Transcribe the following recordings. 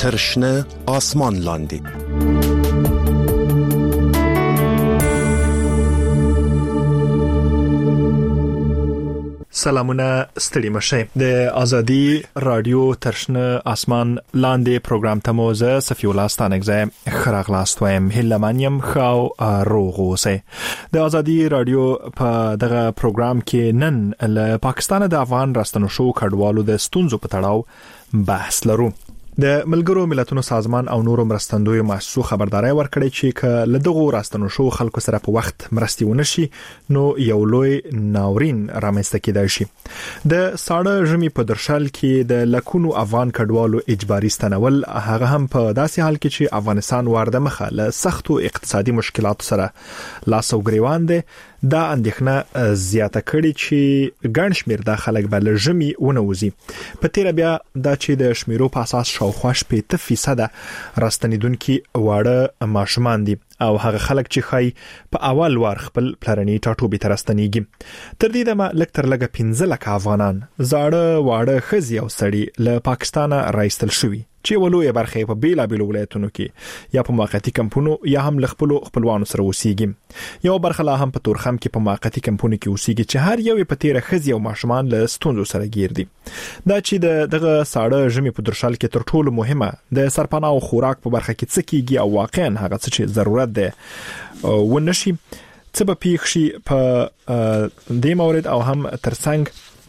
تر شنه آسمان لاندې. سلامونه ستړي مشه. د ازادي رادیو ترشنه آسمان لاندې پروګرام ته مو زه صفی الله ستانګزه خراغلاست وایم. هلمانیم خو روغوسه. د ازادي رادیو په دغه پروګرام کې نن له پاکستان د افغان راستنو شو کډوالو د ستونزو په تړاو بحث لرو. د ملګرو ملتونو سازمان او نورو مرستندوی مؤسسو خبرداري ورکړي چې ک له دغه راستنو شو خلکو سره په وخت مرستي ونشي نو یو لوی ناورین رامنځته کېدای شي. د ساړه ژمي په درشل کې د لکونو افغان کډوالو اجباري ستنول هغه هم په داسې حال کې چې افغانستان ورده مخه له سختو اقتصادي مشکلاتو سره لاس او ګریوان دي. دا اندېښنه زیاته کړي چې ګڼ شمېر د خلک بل ژمي ونوزي. په تیر بیا دا چې د شمیرو په اساس شاوخوا 80% راستنیدونکو واړه ماشومان دي او هغه خلک چې خای په اول وار خپل پلرني ټاټوبې ترستنیږي. تر دې دمه لکتر لګه 15 لک افغانان زاړه واړه خزي او سړي له پاکستانه راایستل شوي چې ولوي برخه په بیلابل ولایتونو کې یا په موقتی کمپونو یا هم خپلوانو سره اوسېږي. یو برخه لا هم په تورخم کې په موقتی کمپونو کې اوسېږي چې هر یو په تیر خزي او ماشومان له ستونزو سره ګیر دي. دا چې دغه ساړه ژمي په درشل کې تر ټولو مهمه د سرپناه او خوراک په برخه کې څه کیږي او واقعا هغه څه چې ضرورت ده ونشي څه به پیښ شي په دې مورد او هم ترڅنګ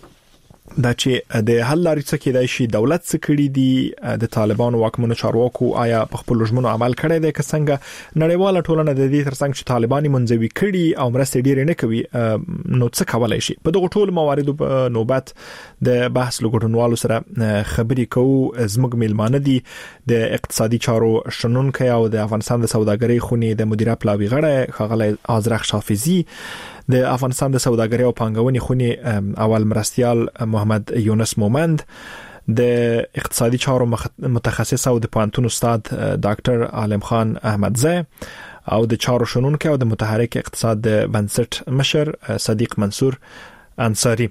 دا چې د حل لارې څه کېدای شي. دولت څه کړی دي د طالبانو واکمنو چارواکو آیا په خپل ژمنو عمل کړی دی که څنګه نړیواله ټولنه د دې ترڅنګ چې طالبان منځوي کړي او مرستې ډېرې نه کوي نو څه کولای شي. په دغه ټول مواردو په نوبت د بحث لګټونوالو سره خبرې کوو. زموږ میلمانه دي د اقتصادي چارو شنونکي او د افغانستان د سوداګرۍ خونې د مدیره پلاوی غړی ښاغلی آذرخ شافعي، د افغانستان د سوداګرۍ او پانګونې خونې اول مرستیال محمد یونس مومند، د اقتصادي چارو متخصص او د پوهنتون استاد ډاکټر عالم خان احمدزی او د چارو شنونکي او د متحرک اقتصاد د بنسټ مشر صدیق منصور انصاری.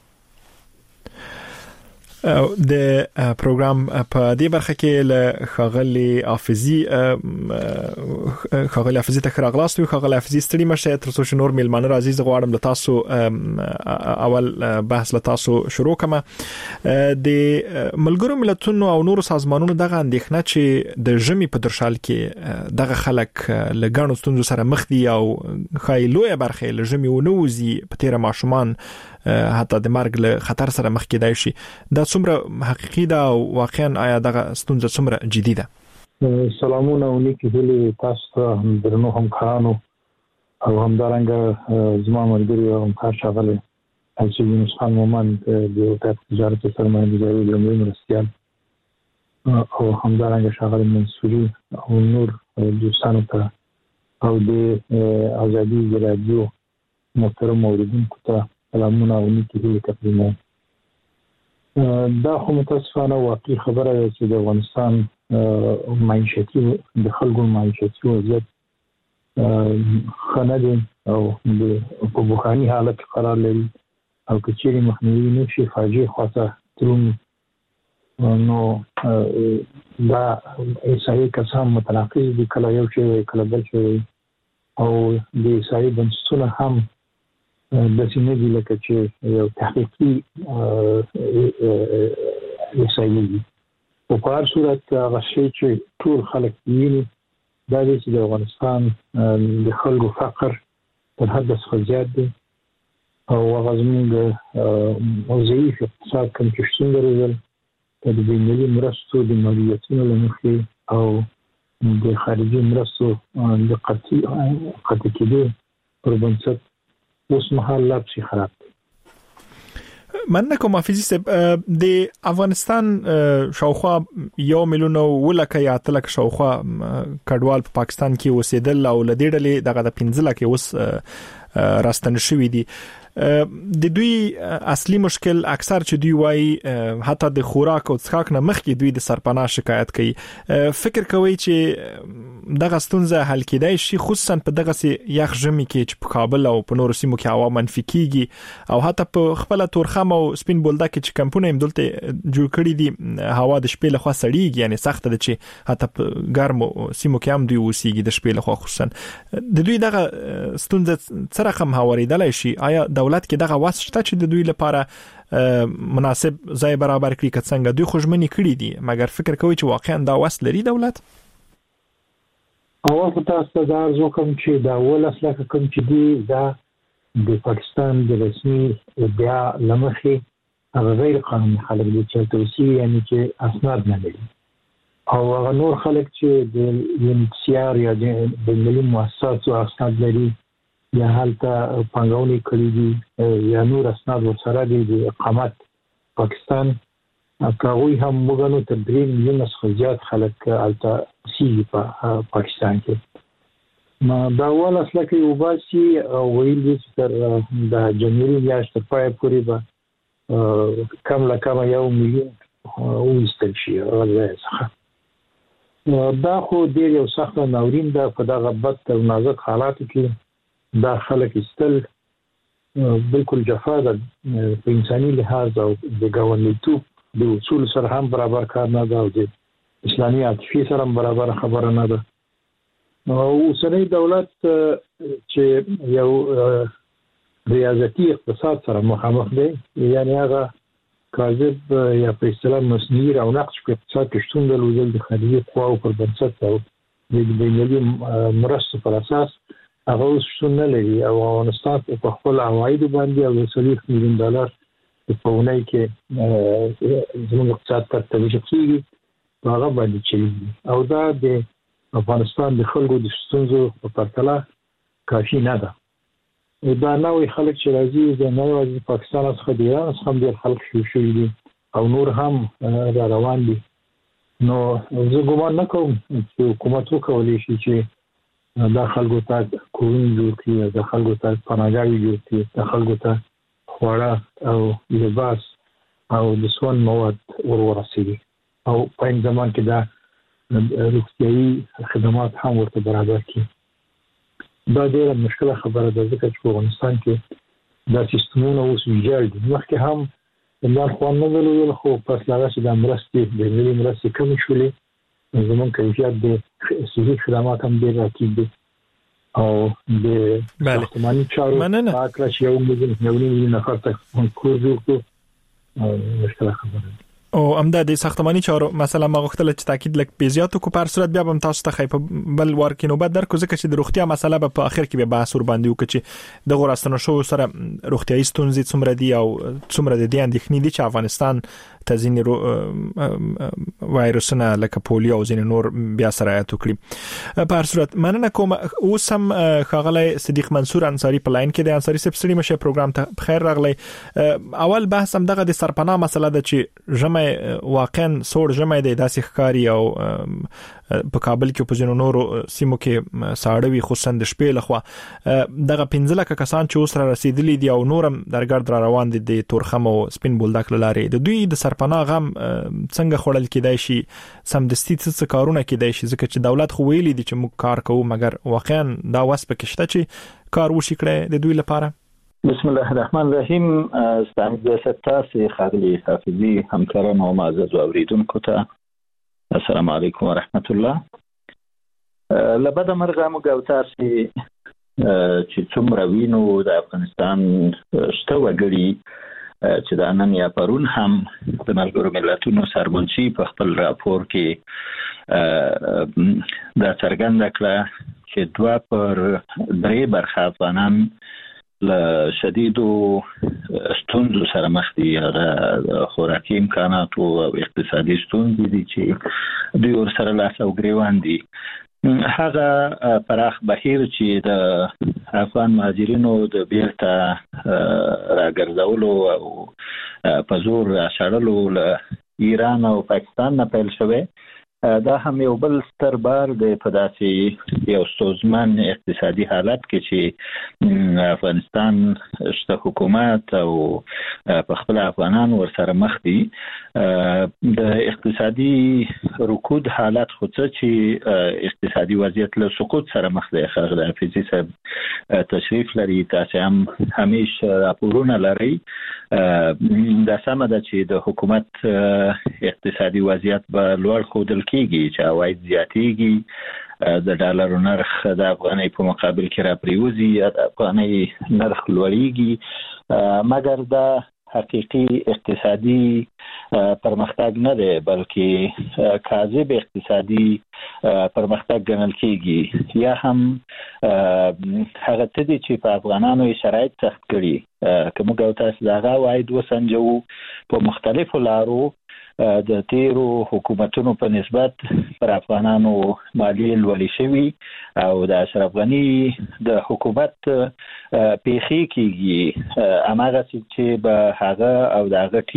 د پروګرام په دې برخه کې له خاغلی حافظي ته خراغلاست وي. خاغلی حافظي ستړي مشه تر څو نور میلمانه عزیز غواړم له تاسو اول بحث له تاسو شروع کما. د ملګرو ملتونو او نورو سازمانونو دغه اندېښنه چې د ژمي په درشل کې دغه خلک له ګڼو ستونزو سره مخ دي او خایلوه برخه له ژمي ونوزي په تیر ماشومان حتی د مرګ له خطر سره مخ کېدای شي. دا څومره حقیقي ده او واقعا آیا دغه ستونزه څومره جدي ده؟ سلامونه او نیکی هیلې تاسو ته درنو همکارانو او همدارنګه زما ملګري او همکار ښاغلی یونس خان مومند د وزارت تجارت او سرمایه‌ګذارۍ لومړي مرستیال او همدارنګه ښاغلی منصوري او نور دوستانو ته او د ازادي رادیو محترم اوریدونکو ته سلامونه او نیکی هیلې تقدیموم. دا خو متاسفانه واقعي خبره ده چې د افغانستان معیشتي د خلکو معیشتي وضعیت ښه نه دی او په بحراني حالت کې قرار لري او که چیرې مخنیوي نه شي فاجعې خواته درومي نو دا عیسایي کسان متناقض دي، کله یو شی کله بل شی او د عیسایي بنسټونه هم داسې نه دي لکه چې یو تحقیقي عیسایي دي. په هر صورت هغه شی چې ټول خلک ویني دا دی چې د افغانستان د خلکو فقر تر حد څخه زیات دی او هغه زموږ ضعیف اقتصاد کوم چې شتون درلودل د بین‌المللي مرستو د مالیاتونو له مخې او د خارجي مرستو د قطع کېدو پر بنسټ اوس مهال لا پسې خراب دی. مننه کوم حافظي صاحب. د افغانستان شاوخوا 1 ملیون ولکه یا تلک شاوخوا کډوال په پاکستان کې اوسېدل او لدې ډلې دغه د 15 لک اوس راستنه شوې دي. د دوی اصلي مشکل اکثر چې دوی وایي حتی د خوراک او څښاک نه مخکې دوی د سرپناه شکایت کوي. فکر کوي چې دغه ستونزه حل کېدای شي، خصوصا په دغه یخ ژمي کې چې په کابل او په نورو سیمو کې هوا منفي کیږي او حتی په خپل تورخم او سپین بولدک کې چې کمپونه هم دلته جوړ کړی دي هوا د شپې لخوا سړیږي، یعنی سخت ده چې حتی په ګرمو سیمو کې هم دوی اوسېږي د شپې لخوا. خصوصا د دوی دغه ستونزه څه رقم هواریدلای شي؟ آیا دولت کې دغه واسطه شته چې د دوی لپاره مناسب ځای برابر کړي؟ که څنګه دوی خوشمنی کړي دي، مګر فکر کوي چې واقعا دا واسطه لري دولت؟ اول تاسو دا ارزو کوم چې دا ول اصله کوم چې دی دا د پاکستان د رسمي بیا لمخې هغه غیر قانوني خلک دي چې توصیه یعنی چې اسناد نه لري، او هغه نور خلک چې د UNHCR یا د ملي مؤسساتو اسناد لري یا حالته پنګونې کړې دي یا نور اسناد ورسره دي د اقامت پاکستان، هغوی هم موږ ته 3 میلیون څخه زیات خلک حالته سیږي په پاکستان کې. ما دا ول اصله کې وباسي او ویل دي چې تر د جنوري میاشتې پای پورې به کم لا کم 1 میلیون وستل شي راځي. دا خو ډیر یو سخت ناورین ده په دغه بد او نازک حالاتو کې. دا خلک استل بالکل جفا ده په انساني لحاظ او د ګاونډیتوب د اصول سره هم برابر کار نه ده او د اسلامي عاطفي سره هم برابر خبره نه ده. او اوسنی دولت چې یو ریاضتي اقتصاد سره مخامخ دی، یعنی هغه کاذب یا په اصطلاح مصنوعي او نقش په اقتصاد کې شتون درلودل د خارجي قواو پر بنسټ او د بینالمللي مرستو پر اساس هغه شتون نه لري، او افغانستان په خپل عوایدو باندې او $30 میلیون په اونۍ کې زموږ اقتصاد ته توجه کیږي هغه باندې چي او دا د افغانستان د خلکو د ستونزو په پرتله کافي نه ده. دا نوې خلک چې راځي د نوې پاکستان څخه د ایران څخه هم ډېر خلک شوي دي او نور هم را روان دي. نو زه ګومان نه کوم چې حکومت وکولی شي چې دا خلکو ته کورونه جوړ کړي، دا خلکو ته پناهګاوې جوړ کړي، دا خلکو ته خواړه او لباس او د سون مواد ورسېږي، او په این زمان کې دا روغتیايي خدمات هم ورته برابر کړي. دا ډېره مشکله خبره ده ځکه چې په افغانستان کې دا سیستمونه اوس ویجاړ دي. مخکې هم عمران خان نه درلودل، خو پس له هغه چې د مرستې د ملي مرستې کمې شولې زمون کیفیت د صحي خدمات هم ډېر راکېږي دي او د ساختماني چارو پاکله چې 1 میلیون نفر ته کور جوړ کړو مشکله خبره ده. او امدا د ساختماني چارو مثلا ما غوښتل چې تاکید لک پیزیاتو کو پر صورت بیا هم تاسو ته خیپ بل ورکینو بعد درکو ځکه چې د روغتیا مسله په اخر کې به بحث ور باندې وکړي چې د غوړاستنو شو سره روغتیاي ستونزې څومره دي او څومره د دې اندېښنې دي چې افغانستان تزین وایرسونه لکه پولیو او ځین نور بیا سرایت وکړي. په هر صورت مننه کوم. اوس هم خغلی صدیق منصور انصاری په لاین کې د انصاری سپسړي مشه پروګرام ته بخیر راغلی. اول بحث هم دغه د سرپناه مسله ده چې جمع واقعا سوړ جمع دی داسې ښکاری او په کابل کې په ځینو نورو سیمو کې ساړوي خصوصا د شپې لخوا دغه 15 لک کسان چې اوس را رسیدلي دي او نورم درګرد را روان دي د تورخم او سپین بولدک لارې د دوی د سرپناه غم څنګه خړل کېدای شي سمدستي څه کارونه کېدای شي ځکه چې دولت خو ویلي دي چې موږ کار کوو مګر واقعا دا واس پکې شته چې کار وشي کړي د دوی لپاره. بسم الله الرحمن الرحیم. استاد ستاسو خاغلی حافظي همکاران او معزز اوریدونکو ته السلام علیکم و رحمت الله. لبد مرغه مګوتار چې څومره وینو د افغانستان شته وګړي چې د نن یا پرون هم د ملګرو ملتونو سرمنشي په خپل راپور کې دا څرګنده کړه چې 2/3 برخه افغانان له شدیدو ستونزو سره مخ دي، د خوراکي امکاناتو او اقتصادي ستونزې دي چې دوی ورسره لاس او ګریوان دي. هغه پراخ بهیر چې د افغان مهاجرینو د بیرته راګرځولو او په زور راشړلو له ایران او پاکستان نه پیل شوی دا هم یو بل ستر بار دی په داسې یو ستونزمن اقتصادي حالت کې چې افغانستان شته حکومت او په خپل افغانان ورسره مخ دي. د اقتصادي رکود حالت خو څه چې اقتصادي وضعیت له سقوط سره مخ دی. خغل حافظي صاحب تشریف لري، تاسو هم همیشه راپورونه لري. دا سمه ده چې د حکومت اقتصادي وضعیت به لوړ ښودل کېږي چې عواید زیاتېږي، د ډالرو نرخ د افغانۍ په مقابل کې راپریوځي، د افغانۍ نرخ لوړېږي، مګر دا حقیقي اقتصادي پرمختګ نه دی بلکې کاذب اقتصادي پرمختګ ګڼل کېږي. یا هم هغه څه دي چې په افغانانو یې شرایط سخت کړي. که موږ او تاسو د هغه عواید وسنجوو په مختلفو لارو د تیرو حکومتونو په نسبت پر افغانانو مالیې لوړې شوي او د اشرف غني د حکومت پیخي کېږي هماغسې چې به هغه او د هغه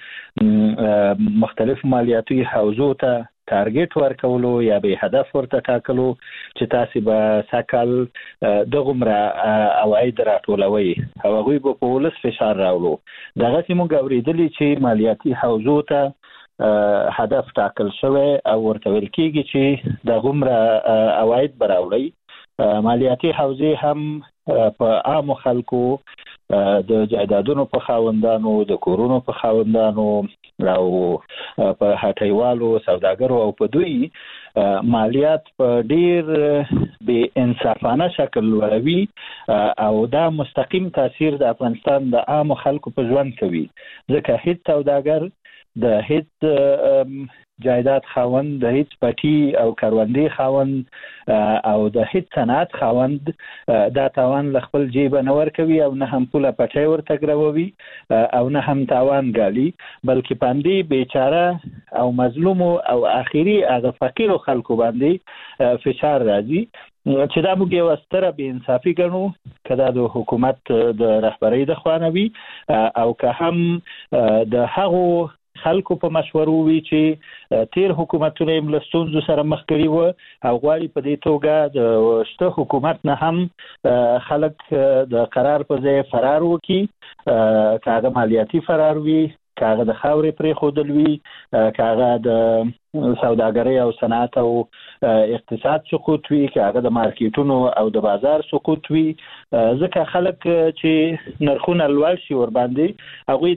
ټیم مختلف مالیاتي حوزو ته ټارګټ ورکولو یا به هدف ورته ټاکلو چې تاسو به سکل دغومره عواید راټولوي او هغوی به په ولس فشار راوړو. دغسې موږ اورېدلي چې مالیاتي حوزو ته هدف ټاکل شوی او ورته ویل کېږي چې دغومره عواید به راوړي. مالیاتي حوزې هم په عامو خلکو، د جایدادونو په خاوندانو، د کورونو په خاوندانو او په هټیوالو، سوداګرو او په دوی مالیات په ډیر بې انصافانه شکل لوړوي او دا مستقیم تاثیر د افغانستان د عامو خلکو په ژوند کوي. ځکه هیڅ سوداګر د هیڅ جایداد خاوند، د هیڅ پټي او کروندې خاوند او د هیڅ صنعت خاوند دا تاوان له خپل جیبه نه ورکوي او نه هم پوله پټی ورته ګرووي او نه هم تاوان ګالي، بلکې باندې بیچاره او مظلومو او اخیری هغه فقیرو خلکو باندې فشار راځي چې دا موږ یو ستره بې انصافي ګڼو، که دا د حکومت د رهبرۍ د خوا نه وي او که هم د هغو خلکو په مشورو وي چې تیر حکومتونه یې له ستونزو سره مخ کړي وو او غواړي په دې توګه د شته حکومت نه هم خلک د قرار په ځای فرار وکړي، که هغه مالیاتي فرار وي، که هغه د خاورې پرېښودل وي، که هغه د سوداګرۍ او صنعت او اقتصاد سقوط وي، که هغه د مارکیټونو او د بازار سقوط وي. ځکه خلک چې نرخونه لوړ شي ورباندې هغوی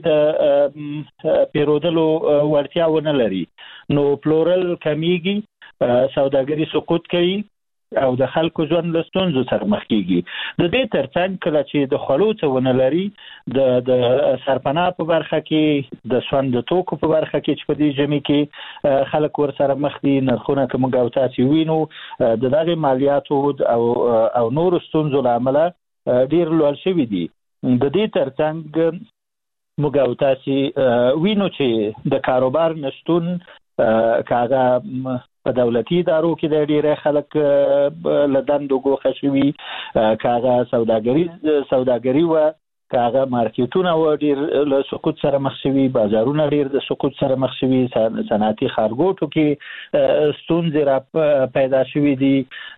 د پیرودلو وړتیا ونه لري، نو پلورل کمیږي، سوداګري سقوط کوي او د خلکو ژوند له ستونزو سره مخ کېږي. د دې ترڅنګ کله چې د خوړو څه ونه لري، د سرپناه په برخه کې، د سون د توکو په برخه کې چې په دې ژمي کې خلک ورسره مخ دي، نرخونه که موږ او تاسو وینو د دغې مالیاتو او نورو ستونزو له امله ډېر لوړ شوي دي. د دې ترڅنګ موږ او تاسو وینو چې د کاروبار نشتون، که هغه په دولتي ادارو کې د ډېری خلک له دندو ګوښه شوي، که هغه سوداګري وه، که هغه مارکیټونه وه ډېر له سقوط سره مخ شوي، بازارونه ډېر د سقوط سره مخ شوي، صنعتي ښارګوټو کې ستونزې را پیدا شوي دي.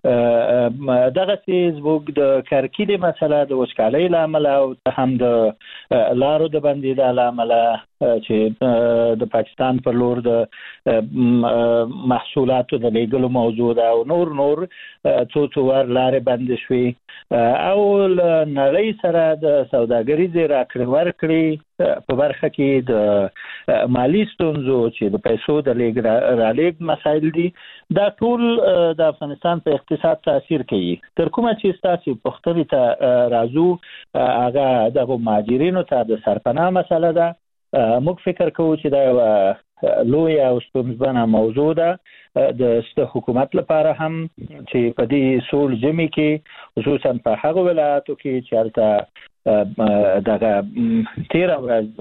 دغسې زموږ د کرکیلې مسله د وچکالۍ له امله او هم د لارو د بندېدا له امله چې د پاکستان پر لور د محصولاتو د لیږلو موضوع ده او نور څو ور لارې بندې شوې او له نړۍ سره د سوداګریزې راکړې ورکړې په برخه کې د مالي ستونزو چې د پیسو د رالیږد مسایل دي، دا ټول د افغانستان په اقتصاد تاثیر کوي. تر کومه چې ستاسو پوښتنې ته راځو، هغه دغو مهاجرینو ته د سرپناه مسله ده. موږ فکر کوو چې دا یوه لویه او ستونزمنه موضوع ده د شته حکومت لپاره هم چې په دې سوړ ژمي کې، خصوصا په هغو ولایاتو کې چې هلته دغه تېره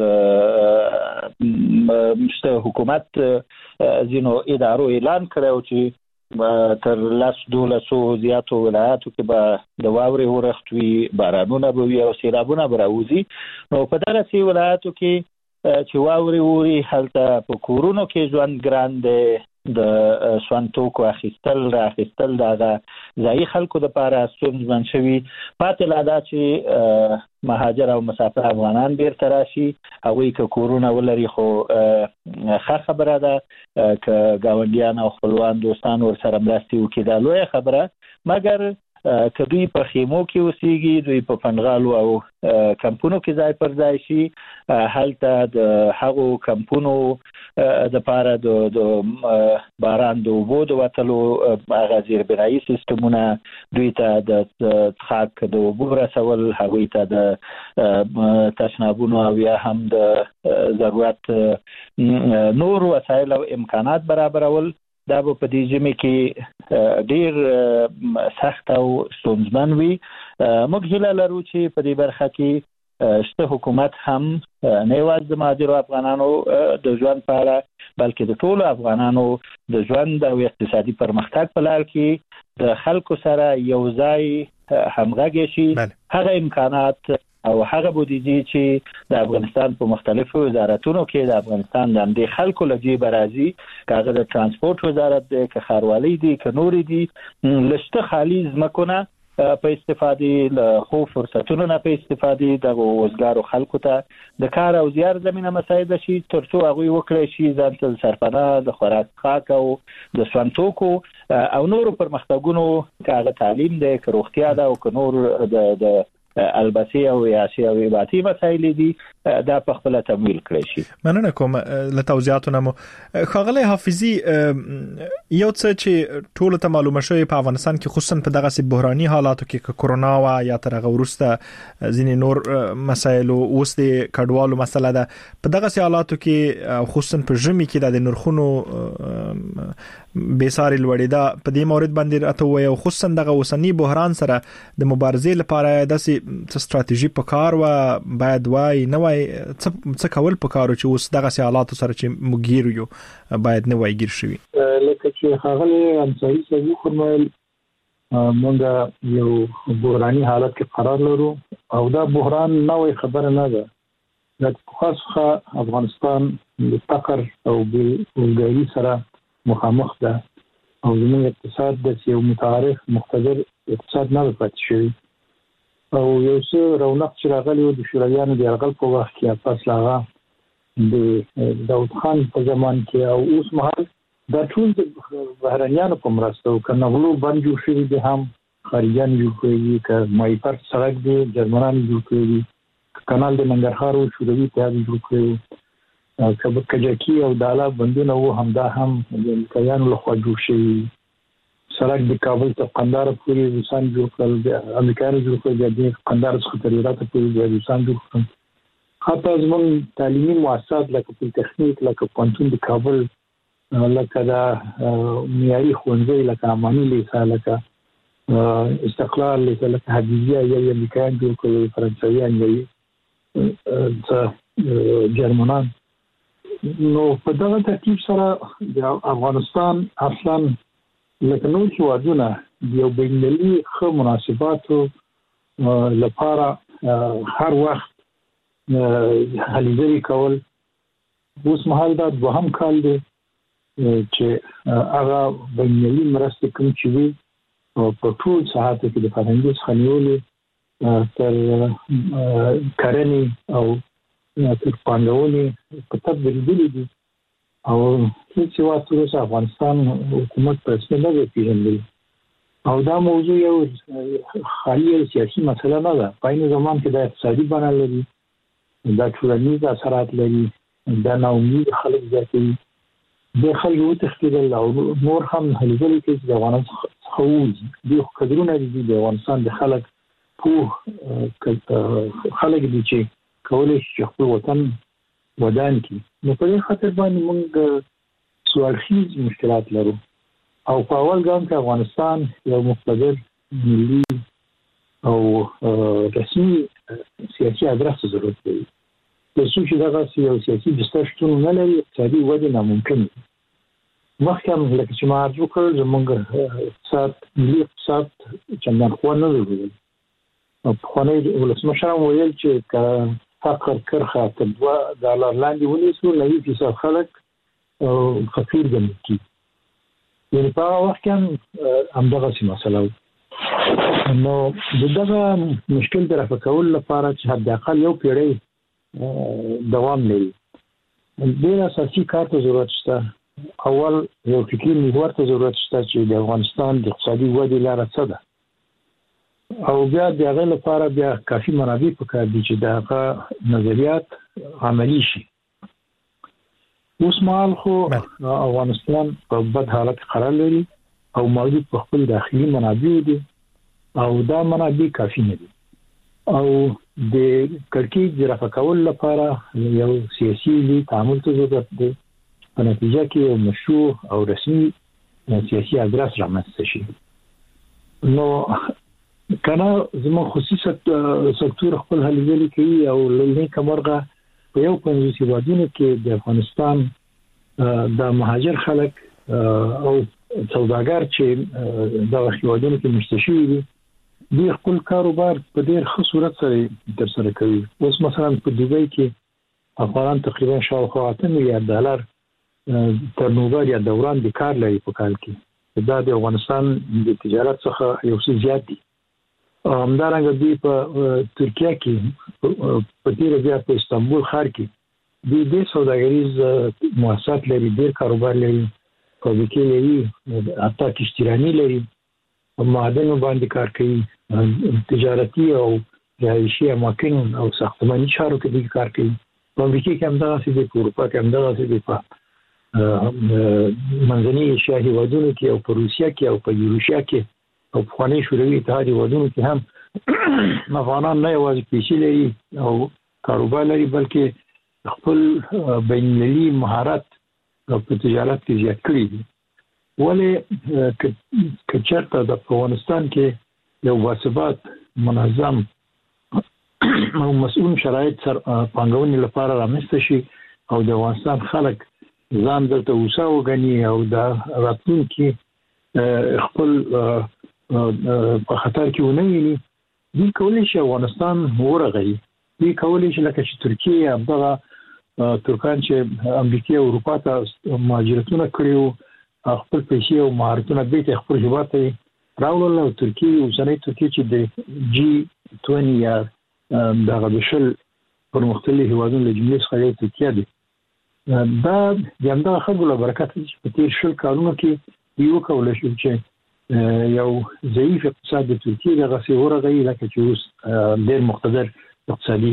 ورځ شته حکومت ځینو ادارو اعلان کړی چې تر 10-12 زیاتو ولایاتو کې به د واورې ورښت وي، بارانونه به وي او سیلابونه به راوځي. نو په دغسې ولایاتو کې چې واورې اوري، هلته په کورونو کې ژوند ګران دی، د سوانتوکو اخیستل د ځای خلکو د لپاره ستونزمن شوي. پاتې لا دا چې مهاجر او مسافر افغانان بیرته راشي، هغوی که کورونه ولري خو ښه خبره ده، که ګاونډیان او خپلوان دوستان ورسره مرستې وکړي دا لویه خبره. مګر که دوی په خیمو کې اوسېږي، دوی په پنډغالو او کمپونو کې ځای پر ځای شي، هلته د هغو کمپونو د پاره د باران د اوبو د وتلو هغه زیربنایي سیستمونه، دوی ته د څښاک د اوبو رسول، هغوی ته د تشنابونو او یا هم د ضرورت نور وسایل او امکانات برابرول، دا به په دې ژمي کې ډیر سخت او ستونزمن وي. موږ هیله لرو چې په دې برخه کې شته حکومت هم نه یوازې د مهاجرو افغانانو د ژوند په اړه بلکې د ټولو افغانانو د ژوند او اقتصادي پرمختګ په لار کې د خلکو سره یو ځای همغږي شي. هغه امکانات او هغه بودیجه چې د افغانستان په مختلفو وزارتونو کې د افغانستان د امنیت خلکو لږی برازي، کاغه د ترانسپورت وزارت دی، که خاروالۍ دی، که نور دي، لشته خالي ځمکونه په استفادې له خو فرصتونو نه په استفادې د وزګارو خلکو ته د کار او زیار زمينه مساعده شي، ترڅو هغه وکړي شي ځان ته سرپناه د خوراک خاک او د سوانتوکو او نور پرمختګونو، کاغه تعلیم دی، که روغتیا ده او که نور د البته او یاسي او باطي مسایل دي، دا په خپل تمویل کړی شي. مننه کوم له توضیحاتونو مو. خاغلی حافظي، یو څه چې ټول ته معلومه شوی په افغانستان کې خصوصا په دغه سي بحراني حالاتو کې کرونا وا یا تر هغه ورسته ځینې نور مسایل اوس د کډوالو مسله ده، په دغه سي حالاتو کې خصوصا په ژمي کې د نرخونو بیساري لوړیدا، په دې مورد باندې راته وایي او خصوصا دغه اوسنی بحران سره د مبارزې لپاره د ستراتیژي په کار و باید وای نه وای څه کول په کارو چې اوس دغه حالات سره چې مګیر یو باید نه وای ګیر شي. لکه چې هغه انصاری صاحب فرمایل موږ یو بحراني حالت کې قرار لرو او دا بحران نوې خبره نه ده. د خاصه افغانستان د فقر او بیکارۍ سره مخامخ ده او زموږ اقتصاد د یو متعارف مقتدر اقتصاد نه پاتې شوی او یو څه رونق چې راغلی و د شورویانو د یرغل په وخت کې پس لاغه د داود خان په زمان کې او اوس مهال دا ټول د بهرنیانو په مرسته او کنغلو باندې جوړ شوي دي، هم خارجيان جوړ کړي، که مایپر سړک دی جرمنان جوړ کړي، کانال د ننګرهار او شوروي ته جوړ کړي، که کجکی او دالا بندونه و هم دا هم د امریکایانو لخوا جوړ شوي، سړک د کابل ته قندهار پورې روسان جوړ کړل، د امریکایانو جوړ کړل، د قندهار څخه تر هرات پورې د روسان جوړ کړل. حتی زموږ تعلیمي مؤسسات لکه پولیټیکنیک، لکه پوهنتون د کابل، لکه د معیاري ښوونځي لکه اماني لیسه، لکه استقلال لیسه، لکه حدیثیه یا امریکایان جوړ کړل، فرانسویان یا جرمنان. نو په دغه ترتیب سره د افغانستان اصلا لکه نور هیوادونه د یو بین‌المللي ښه مناسباتو لپاره هر وخت هلې ځلې کول. اوس مهال دا دوهم کال دی چې هغه بین‌المللي مرستې کوم چې وي په ټول ساحاتو کې د فرهنګي څخه نیولې تر کرنې او تر پانګونې په تب بریدلي دي او هیڅ هیواد تر اوسه افغانستان حکومت په رسمي نه دی پیژندلی او دا موضوع یو خالي سیاسي مسله نه ده. په عین زمان کې دا اقتصادي بڼه لري، دا ټولنیز اثرات لري، دا ناامید خلک زیاتوي، د خلکو وتښتېدل او نور هم هلې ځلې کوي چې د افغانستان څخه ووځي. دوی قدرونه دي د افغانستان د خلک پوه خلک دي چې کولی شي چې خپل وطن ودان کی. نو په دې خاطر باندې موږ سوالخیز مشکلات لرو او په اول ګام کې افغانستان یو مقتدر ملي او رسمي سیاسي ادرس ضرورت لري. د څه چې دغه یو سیاسي بستر شتون نه لري، اقتصادي وده ناممکن دي. مخکې هم لکه چې ما عرض وکړ زموږ اقتصاد ملي اقتصاد چندان خوا نه درلودل. پخوانی ولسمشر هم ویل چې فقر کرخه تر $2 لاندې ونیسو 90% خلک فقیر ګڼل کیږي. یعنی په وخت کې همدغه څه مسله نو دغه مشکل درفع کول لپاره چې حد اقل یو پیړۍ دوام لري ډېر اساسي کار ته ضرورت شته. اول یو فکري محور ته ضرورت شته چې د افغانستان د اقتصادي ودې لاره څه ده او بیا د هغه لپاره بیا کافي منابع پکار دي چې دغه نظریات عملی شي. اوس مهال خو افغانستان په بد حالت قرار لري او موجود په خپل داخلي منابع دي او دا منابع کافي نه دي او د کړکېچ د رفع کولو لپاره یو سیاسي تعامل ته ضرورت دی په نتیجه کې یو مشروع او رسمي سیاسي ادرس رامنځته شي. نو کنه زموږ خصوصي سکتور خپل هلې ځلې کوي او لنی کمرغه په یو 50 هیوادونو کې د افغانستان د مهاجر خلک او سوداګر چې د هیوادونو کې مشتشي دي د خپل کاروبار په ډېر ښه صورت سره ترسره کوي. اوس مثلا په دوبۍ کې افغانان تقریبا شاوخوا $8 میلیارډ ترنوور یا دوران د کار لري په کال کې. دا د افغانستان د تجارت څخه یو څه زیات دي. همدارنګه دوی په ترکیه کې په تیر بیا په استانبول ښار کې د سوداګریز مؤسسات لري، ډېر کاروبار لري، فابریکې لري، حتی کشتیرانی لري، معدنو باندې کار کوي، تجارتي او رهایشي اماکن او ساختماني چارو کې کار کوي. په امریکا کې هم دغسې دي، په اروپا کې هم دغسې دي، په منځني ایشیا هیوادونو کې او په روسیه کې او په یوروشیا کې او په پخواني شوروي اتحاد هیوادونو کې هم افغانان نه یوازې پیسې لري او کاروبار لري بلکې خپل بین‌المللي مهارت په تجارت کې زیات کړی دي. ولې که چېرته د افغانستان کې یو باثبات منظم او مسؤل شرایط پانګونې لپاره رامنځته شي او د افغانستان خلک ځان دلته اوسه وګڼي او د راتلونکي خپل په خطر کې ونه ویني، دوی کولی شي افغانستان ورغوي. دوی کولی شي لکه چې ترکیه همدغه ترکان چې امریکا او اروپا ته مهاجرتونه کړي خپل پیسې او مهارتونه بیرته خپل هیواد ته راوړل او ترکیه اوسنۍ ترکیه چې د G20 یا دغه د شل پرمختللي هیوادونو له جملې څخه یو ترکیه دی. دا د همدغه خلکو له برکته چې په تیر شل کالونو کې دوی وکولی شول چې یو ضعیف اقتصاد د ترکیې دغسې ورغوي لکه چې اوس ډېر مقتدر اقتصادي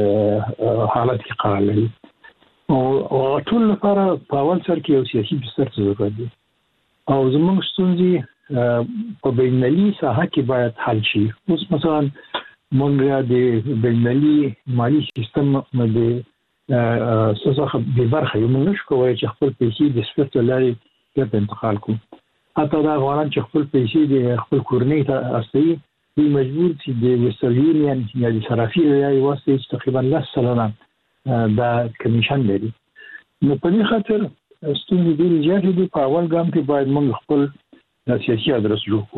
حالت کې قرار لري. او ټول لپاره په اول سر کې یو سیاسي بستر ته ضرورت دی او زموږ ستونزې په بین‌المللي ساحه کې باید حل شي. اوس مثلا موږ د بین‌المللي مالي سیستم د څخه به برخه یو موږ نشو کولی چې خپل پیسې د سویفت لارې ته انتقال کړو. حتی دا افغانان چې خپل پیسې د خپل کورنۍ ته استوي دوی مجبور چې د ویسټرن یونین یا د صرافي له لارې واستوي چې تقریبا 10% دا کمیشن لري. نو په دې خاطر ستونزې ډېرې زیاتې دي. په اول ګام کې باید موږ خپل سیاسي ادرس جوړ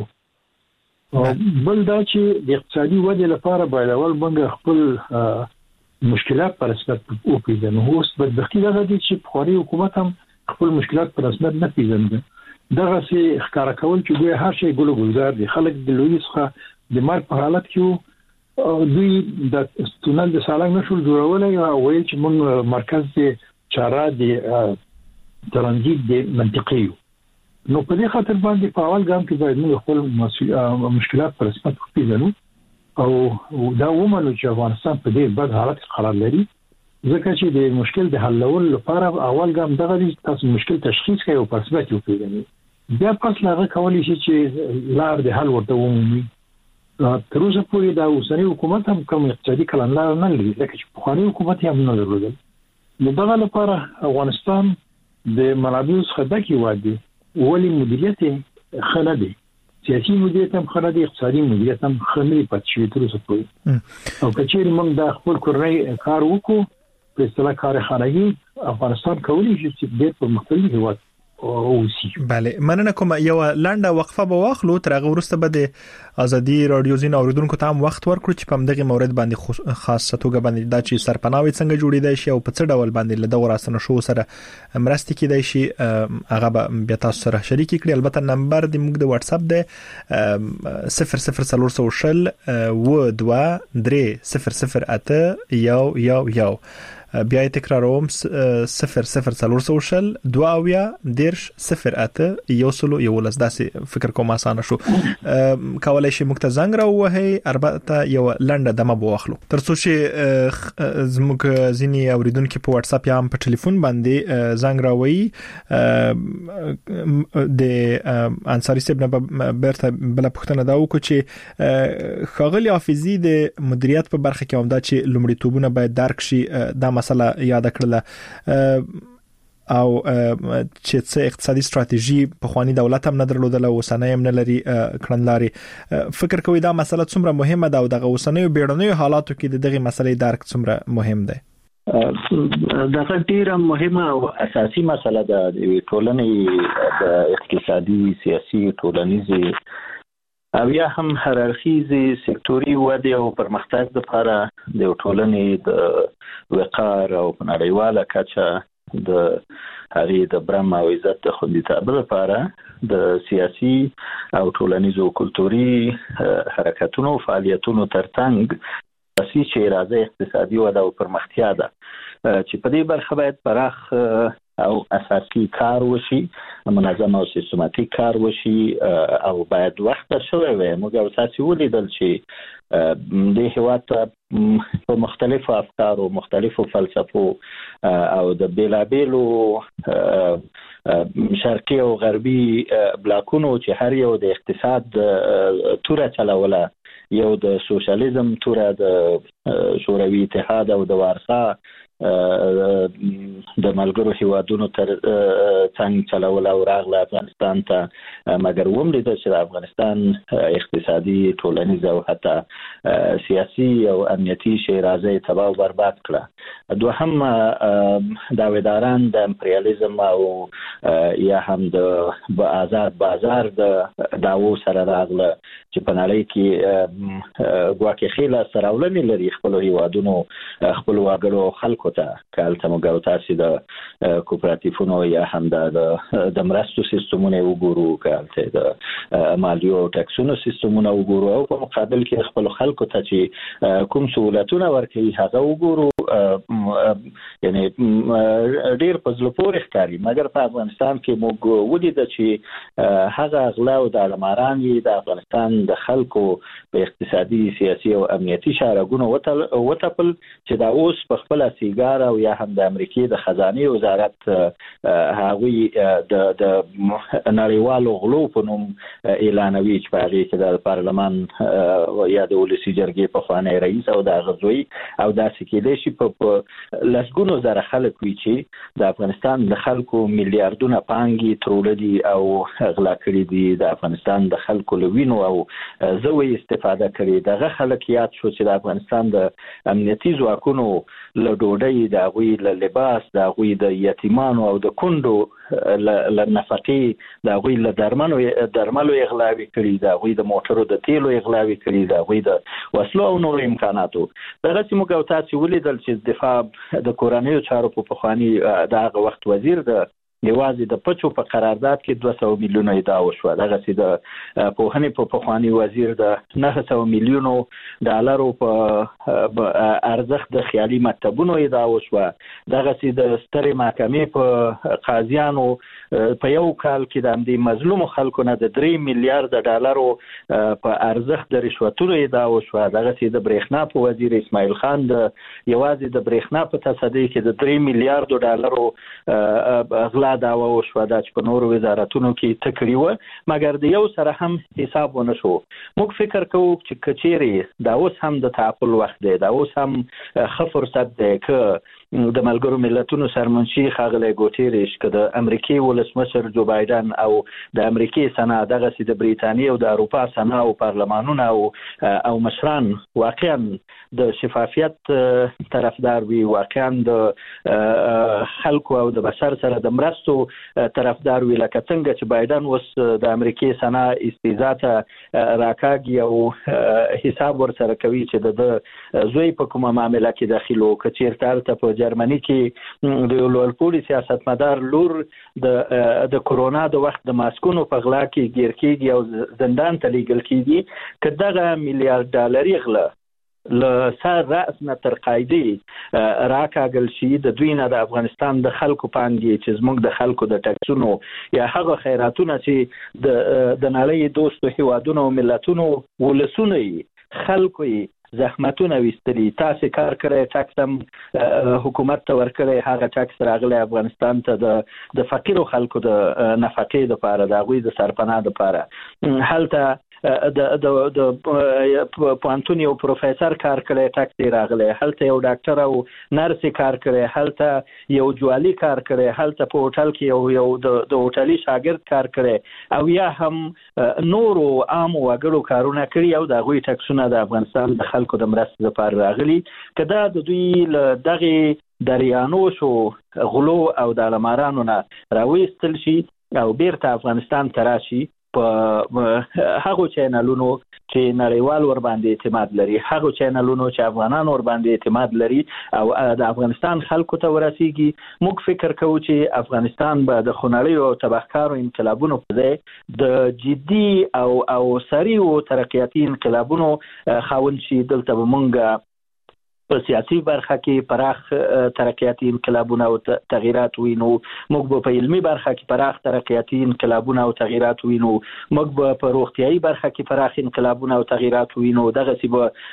کړو. بل دا چې د اقتصادي ودې لپاره باید اول موږ خپل مشکلات پر رسمیت وپیژنو. اوس بدبختي دغه دي چې پخوانی حکومت هم خپل مشکلات پر رسمیت نه پیژنده. دغسې ښکاره کول چې دوی هر شی ګل ګلزار دي. خلک د لوی څخه د مرګ په حالت کې دوی د تونل د سالنګ نشول جوړولی او ویل چې موږ مرکز د چاره د ترانزیت د منطقې یو. نو په دې خاطر باندې په اول ګام کې باید موږ خپل مشکلات پر رسمیت وپیژنو او دا ومنو چې افغانستان په ډېر بد حالت کې قرار لري، ځکه چې د مشکل د حلولو لپاره اول ګام دغه دی تاسو مشکل تشخیص کړئ او په رسمیت وپیژنئ. بیا پس له هغه کولی شي چې لار د حل ورته ومومي. تر اوسه پورې دا اوسنی حکومت هم کوم اقتصادي کلنلار نه لري ځکه چې پخوانی حکومت هم نه درلودل. نو دغه لپاره افغانستان د منابعو څخه ډک هېواد دی، ولې مدیریت یې ښه نه دی. سیاسي مدیریت هم ښه نه دی، اقتصادي مدیریت هم ښه نه دی پاتې شوی تر اوسه پورې. او که چېرې موږ دا خپل کورنی کار وکړو په اصطلاح کارخانګي، افغانستان کولی شي چې ډېر پرمختللی هېواد اوسي. بله مننه کوم. یو لنډه وقفه به واخلو، تر هغه وروسته به د ازادي رادیو زین اوریدونکو ته هم وخت ورکړو چې په دغه مورد باندې خاصه توګه باندې دا چې سرپناوي څنګه جوړیدای شي او په څه ډول باندې له دغه راستنه شو سره مرستې کیدای شي هغه به تاسو سره شریک کړئ. البته نمبر د موږ د واتس اپ د 00308 بیا تکراروم 00308 داسې فکر کوم اسانه شو. کولای شي موږ ته زنګ راوهي، البته یو لنډه دمه بواخلو ترڅو چې زموږ ځینی اوریدونکو په واتس اپ یا په ټلیفون باندې زنګ راوي. د انصاری صاحب نه برته بل پښتنه دا وکړي چې خاغلی حافظي د مدیریت په برخه کې هم دا چې لومړیتوبونه باید درک شي دا مسله یاد کړله او چې څه اقتصادي ستراتیژي په خواني دولت هم نه درلودله، اوسنۍ هم نه لري کړنلاري. فکر کوي دا مسله څومره مهمه ده او دغه اوسنۍ بیړنیو حالاتو کې دغه مسلې درک څومره مهم ده؟ دغه ډیره مهمه او اساسي مسله ده د ټولنې د اقتصادي، سیاسي، ټولنیزي او یا هم هررخیزي سکتوري وده او پرمختګ لپاره د ټولنې د وقار او نړیواله کچه د هغې د برم او عزت د خوندیتوب لپاره د سیاسي او ټولنیزو کلتوري حرکتونو فعالیتونو ترڅنګ اساسي چې راځي اقتصادي وده او پرمختیا ده چې په دې برخه باید پراخ او اساسي کار وشي، منظم او سیستماتیک کار وشي او باید وخت شوی وي. موږ اساسي ولیدل چې د هیواد په مختلفو افکارو، مختلفو فلسفو او د بیلابیلو شرقي او غربي بلاکونو چې هر یو د اقتصاد توره چلوله، یو د سوشلیزم توره د شوروي اتحاد او د وارسا د ملګرو هیوادونو تر څنګ چلول او راغله افغانستان ته، مګر وملید چې افغانستان اقتصادي، ټولنیز او حتی سیاسي او امنیتي شیرازه تباہ او برباد کړه. دوهم داویداران د امپریالیزم او یا هم د آزاد بازار د داوو سره راغله چې په نړۍ کې ګواکې خېله سراولنې لري خپل هیوادونو، خپل وګړو خلکو ته کالته موږ تاسو د کوپراتیفونو یا هم د مرستو سیستمونه وګورو، کالته د مالیو او ټکسونو سیستمونه وګورو او په مقابل کې خپل خلکو ته چې کوم سہولتونه ورکوي هغه وګورو. یعنی ډیر په زړه پورې ښکاري، مګر په افغانستان کې موږ ولیدل چې هغه اغلا او د علماران د افغانستان د خلکو په اقتصادي، سیاسي او امنیتي شارګونو وټپل چې دا اوس په خپل سیګار او یا هم د امریکای د خزانه وزارت هغوی د نړیوالو غلو په نوم اعلانوي چې په هغه کې د پارلمان یا د ولسی جرګې په خوانه رئیس او د غزوی او داسې کېدې شي په لسګونو زره خلک وی چې د افغانستان د خلکو میلیارډونه پانګي ترولدي او غلا کړي دي، د افغانستان د خلکو لوینو او زوی استفاده کړي. دغه خلک یاد شو چې د افغانستان د امنیتي ځواکونو له ډوډۍ، د هغوی له لباس، د هغوی د یتیمانو او د کونډو له نفقې، د هغوی له درملو اغلاوي کړي، د هغوی د موټرو د تیلو اغلاوي کړي، د هغوی د وسلو او نورو امکاناتو. دغه چې موږ تاسو ولیدل چې دفاع د کورنیو چارو په پخوانی دغه وخت وزیر د یوازې د پچو په قرارداد کې 200 میلیونه ادعا وشوه. دغه چې د پوهنې په پخوانی وزیر د 900 میلیونو ډالرو په ارزښت د خیالي مکتبونو ادعا وشوه. دغه چې د سترې محکمې په قاضیانو په یو کال کې د همدې مظلوم خلکو نه د 3 میلیارډ ډالرو په ارزښت د رشوتونو ادعا وشوه. دغه چې د برېښنا په وزیر اسماعیل خان د یوازې د برېښنا په تصدۍ کې د 3 میلیارډ ډالرو غلا دعوا وشوه دا چې په نورو وزارتونو کې تکړی و، مګر د یو سره هم حساب ونه شو. موږ فکر کوو چې کچېری دا اوس هم د تعقل وخت دی، دا اوس هم ښه فرصت دی که د ملګرو ملتونو سرمنشي ښاغلی ګوتیرش که د امریکای ولسمشر جو بایدن او د امریکای سنا دغه سي د بریتانیا او د اروپا سنا او پارلمانونه او مشران واقعا د شفافیت طرفدار وي، واقعا د خلکو او د بشر سره د مرستو طرفدار وي، لکه څنګه چې بایدن اوس د امریکای سنا استیزا ته راکاږي او حساب ورسره کوي چې د زوی په کومه معامله کې داخلو که چیرته ته په جرمني کې د لوړپوړي سیاستمدار لور د کرونا د وخت د ماسکونو په غلا کې ګیر کېږي او زندان ته لیږل کېږي، که دغه $1,000,000 غله له سر رأس نه تر قاعدې راکاږل شي، د دوی نه د افغانستان د خلکو پانګې چې زموږ د خلکو د ټکسونو یا هغه خیراتونه چې د نړۍ دوستو هیوادونو او ملتونو ولسونه خلکو زحمتونه وستري، تاسو کار کړی، ټکس هم حکومت ته ورکړی، هغه ټکس راغلی افغانستان ته د فقیرو خلکو د نفقې لپاره، د هغوی د سرپناه لپاره. هلته د پوهنتون یو پروفیسور کار کړی، ټکس راغلی، هلته یو ډاکټر او نرس کار کړی، هلته یو جوالي کار کړی، هلته په هوټل کې یو د هوټلي شاګرد کار کړی، او یا هم نورو عام وګړو کارونه کړي او د هغوی ټکسونه د افغانستان د خلکو د مرستې لپاره راغلي. که دا د دوی له دغې دریانوشو غلو او د علمارانو نه راویستل شي او بیرته افغانستان ته راشي په هغو چینلونو چې نړیوال ور باندې اعتماد لري، هغو چینلونو چې افغانان ور باندې اعتماد لري او د افغانستان خلکو ته ورسیږي، موږ فکر کوو چې افغانستان به د خونړیو او تبهکارو انقلابونو په ځای د جدي او سریع ترقیاتي انقلابونو خاوند شي. دلته به موږ په سیاسي برخه کې پراخ ترقیاتي انقلابونه او تغییرات وینو، موږ به په علمي برخه کې پراخ ترقیاتي انقلابونه او تغییرات وینو، موږ به په روغتیايي برخه کې پراخ انقلابونه او تغییرات وینو، دغه سی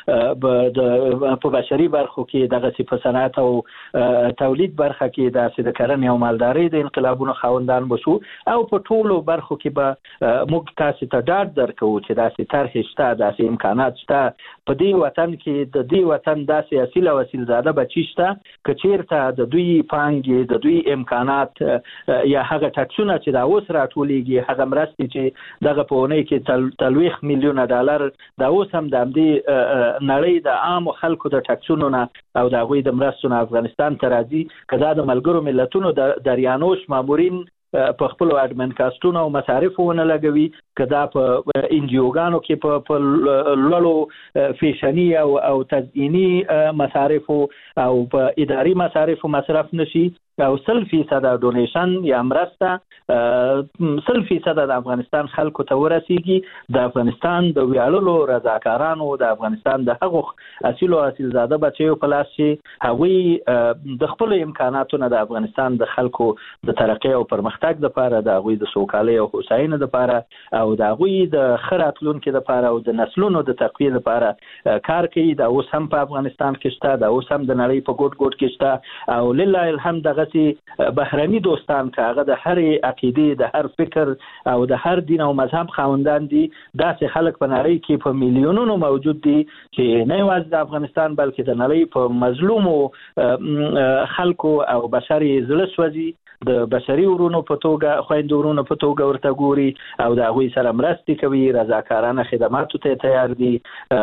په بشري برخو کې، دغه سی په صنعت او تولید برخه کې د کرنې او مالدارۍ د انقلابونو خاوندان بشو، او په ټولو برخو کې به موږ تاسو ته ډاډ درکو چې داسې طرحې شته، داسې امکانات شته په دې وطن کې، د دې وطن داسې اصیل او اصیل زاده بچی شته که چیرته د دوی پانګې، د دوی امکانات یا هغه ټکسونه چې دا اوس راټولېږي، هغه مرستې چې دغه په اونۍ کې $30,000,000 دا اوس هم د همدې نړۍ د عامو خلکو د ټکسونو نه او د هغوی د مرستو نه افغانستان ته راځي، که دا د ملګرو ملتونو د دریانوش مامورین په خپل اډمن کاستونو او مصارف ونه لګوي، که دا په انجیوګانو کې په لوړو فیشني او تزیینی مصارف او په اداري مصارف مصرف نشي، او 100% ډونیشن یا مرسته 100% د افغانستان خلکو ته ورسیږي، د افغانستان د ویاړلو رضاکارانو، د افغانستان د هغو اصیل او اصیل زاده بچیو په لاس چې هغوی د خپل امکاناتو نه د افغانستان د خلکو د ترقۍ او پرمختګ لپاره، د هغوی د سوکالۍ او هوساینې لپاره او د هغوی د ښه راتلونکي لپاره او د نسلونو د تقویې لپاره کار کوي. دا اوس هم په افغانستان کې شته، دا اوس هم د نړۍ په ګوټ ګوټ کې شته، او لله الحمد دغه بهرني دوستان که هغه د هر عقیده، د هر فکر او د هر دین او مذهب خاوندان دي، داسې خلک په نړۍ کې په میلیونونو موجود دي چې نه یوازې د افغانستان بلکې د نړۍ په مظلومو خلکو او بشري زړه سوځي، د بشري ورونو په توګه، خویندو ورونو په توګه ورته ګوري او د هغوی سره مرستې کوي، رضاکارانه خدماتو ته تیار دي،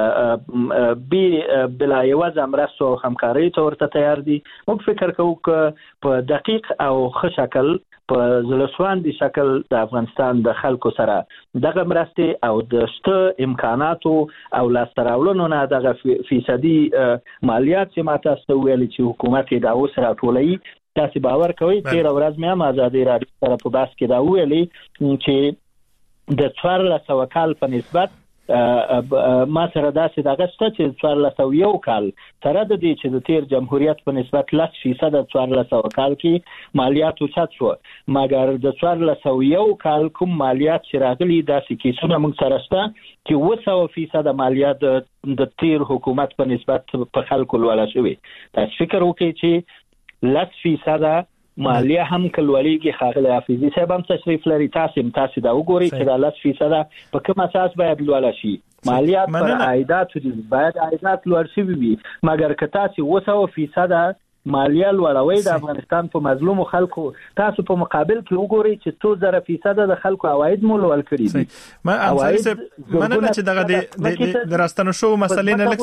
بلا یوازې مرستو او همکارۍ ته ورته تیار دي. موږ فکر کوو که په دقیق او ښه شکل، په زړهسواندي شکل د افغانستان د خلکو سره دغه مرستې او د شته امکاناتو او لاسته راوړنو نه دغه فیصدي مالیات چې ما تاسو ته ویلي چې حکومت یې دا اوس راټولوي، تاسو باور کوئ تېره ورځ مې هم ازادۍ راډیو سره په بحث کې دا ویلي چې د 1400 کال په نسبت ما سره داسې دغه شته چې 1401 کال سره د دې چې د تیر جمهوریت په نسبت 10% 1400 کال کې مالیات اوچت شو، مګر د 1401 کال کوم مالیات چې راغلي داسې کیسونه موږ سره شته چې 100% مالیات د تیر حکومت په نسبت په خلکو لوړه شوې. تاسو فکر وکړئ چې 10% مالیه هم کلوړیږي. ښاغلی حافظي صاحب هم تشریف لري، تاسو دا وګورئ چې دا 10% په کوم اساس باید لوړه شي. مالیات پر عایدات باید عایدات لوړ شي وي، مګر که تاسو 100% مالیه لوړوي د افغانستان په مظلوم خلکو تاسو په مقابل کې وګورئ چې 2% د خلکو عواید مو لوړ کړي دي. ما انصاري صاحب مننه چې دغه د راستنو شو مسلې نه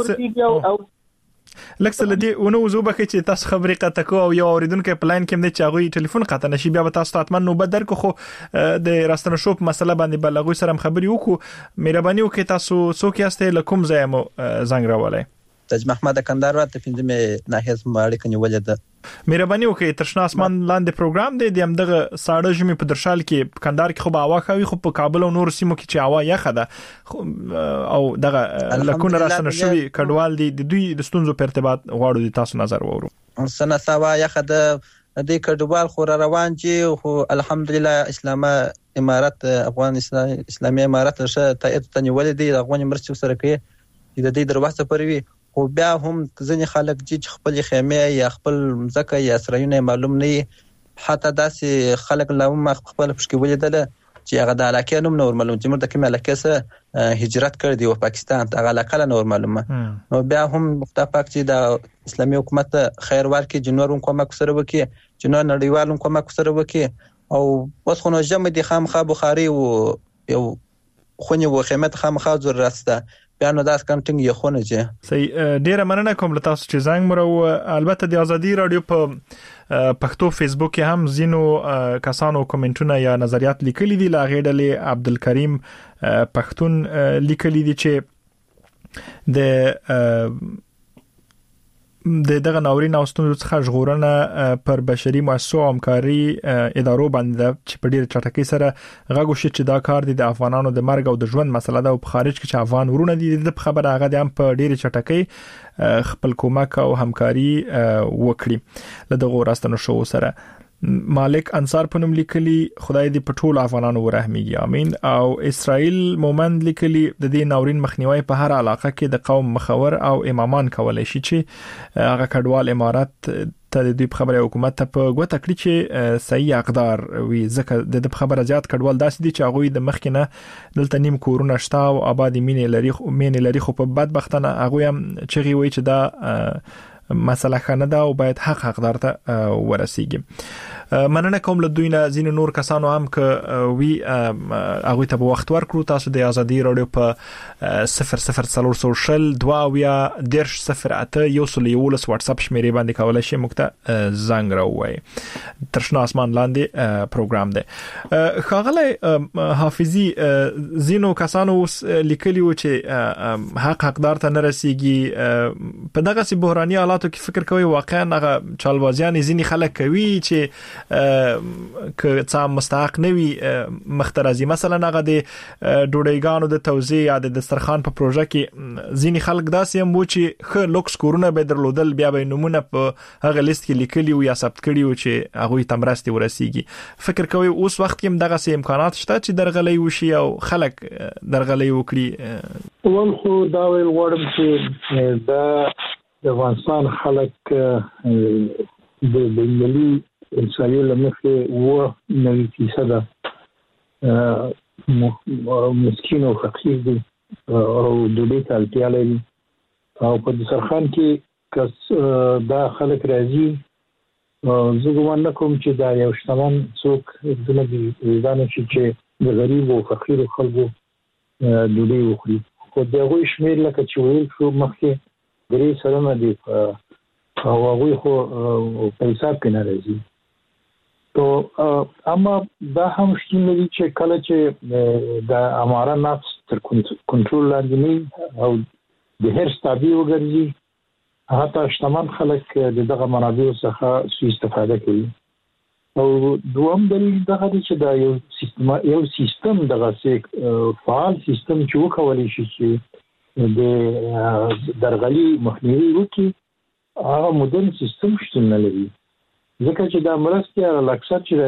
لکه لدی ونه وزوبه چې تاسو خبرې قطع کو او یو اوریدونکو پلان کې مې چاغوي ټلیفون قطع نشي بیا به تاسو ته اتمن نو بدر کو خو د راستنو شو په مسله باندې بلغوي سره خبرې وکړو. مهرباني وکړئ تاسو څوک یاست لکم زایمو زنګ راولای. تاج محمد کندهار ته پنځمه ناحیه ماړه کني ولید. مهرباني وکړئ ترشنا اسمان لاندې پروګرام دی د همدغه ساړه ژمي په درشال کې کندهار کې خو به هوا خوي خو په کابل او نور سیمو کې چې هوا یخه ده او دغه لکونه راستنه شوی کډوال دي د دوی د ستونزو په ارتباط غواړو د تاسو نظر وورو. سنه سوا یخه د کډوال خور روان چې خو الحمدلله امارات افغان اسلامي امارات شه تایید تنول دي افغان مرستې سره کوي د دې دروازه پروي. خو بیا هم ځینې خلک چې خپل خیمه یا خپل ځکه یا سرایونه معلوم نه حتی داسې خلک لوم خپل پښکې ولیدل چې هغه د علاقې نوم نور معلوم چې مرده کوم علاقې سره هجرت کړ دی او پاکستان ته هغه علاقه نور معلومه. نو بیا هم مختفق چې د اسلامي حکومت خیر ورکړي جنورون کومک سره وکړي جنور نړیوالون کومک سره وکړي او اوس خو نو جمع دي خامخا بخاري او یو خونی و خیمت خامخا ضرورت ده بیا نو داس کنټینګ یو خونه چې صحیح. ډیره مننه کوم له تاسو چې زنګ مرو. البته د ازادي رادیو په پښتو فیسبوک کې هم زینو کسانو کومنټونه یا نظریات لیکلي دي. لاغې ډلې عبدالکریم پښتون لیکلي دي چې دغه ناورین او ستونزو څخه ژغورنه پر بشري مؤسسو او همکاري ادارو باندې چې په ډیره چټکۍ سره غږ وشي چې دا کار د افغانانو د مرګ او د ژوند مسله ده او په خارج کې چې افغان ورونه دي د خبره هغه د هم په ډیره چټکۍ خپل کومک او همکاري وکړي له دغه راستنو شو سره. مالک انصار په نوم لیکلي خدای دې په ټول افغانانو ورحمېږي امين. او اسرائیل مومند لیکلي د دې ناورین مخنیوي په هر علاقه کې د قوم مخور او امامان کولای شي چې هغه کډوال امارات ته د دې خبره حکومت ته په ګوته کړی چې صحیح اقدار وي ځکه د خبره زیات کډوال داسې دي چې هغه د مخکنه دلته نیم کورونه شته او آبادی مینې لري خو په بدبختانه هغه هم چغي وي چې دا مسله خنه ده او باید حقدار ته ورسیږي. مننه کوم له دوی نه زین نور کسانو هم ک وی هغه ته وخت ورکړو. تاسو د ازادي رادیو په 0040 دواویا درش 08 یوسلیولس واتس اپ شمیرې باندې کولای شئ مکته زنګ راووي. ترشنا اسمان لاندې پروګرام دی. خاغله حافظي زینو کسانو لیکلی و چې حقدار ته نه رسیږي. په دغه سي بحراني حالاتو کې فکر کوي واقعا هغه چالبازیان ځینی خلک کوي چې که څه مستحق نوي مخترزي مثلا هغه د ډوډۍ د توزیع یا د دسترخوان په پروژه کې ځینی خلک داسې هم و چې خه لوکس کورونه به درلودل بیا به نمونه په هغه لیست کې لیکلي او یا ثبت کړي او چې هغه تمرستي ورسیږي. فکر کوي اوس وخت کې دغه سه امکانات شته چې درغلي وشي او خلک درغلي وکړي. ول خو دا ویل غواړم چې د افغانستان خلک د ملي انساني لمخه و 90% مسکین او فقیر دي او د دې تلتیا لري او په سرخان کې کس دا خلک راځي زه ګومان کوم چې دا یو شتمن څوک دنه دي ځان چې د غریب او فقیر خلکو د دې وخوري. خو دغه شمیر لکه چې ویل شو مخکې درې سره دي او هغه خو په حساب کې نه راځي. تو اما دا هم شتون لري چې کله چې د اماره نفس تر کنټرول لاندې نه او د هر ستابي وګرځي حتی شتمن خلک دغه منابع څخه سوء استفاده کوي. او دوم دلیل دا دی چې دا یو سیستم دغه فعال سیستم چې وکولای شي چې د درغلي مخنیوي وکړي هغه مدرن سیستم شتون نه لري. ځکه چې دا مرستې اکثر چې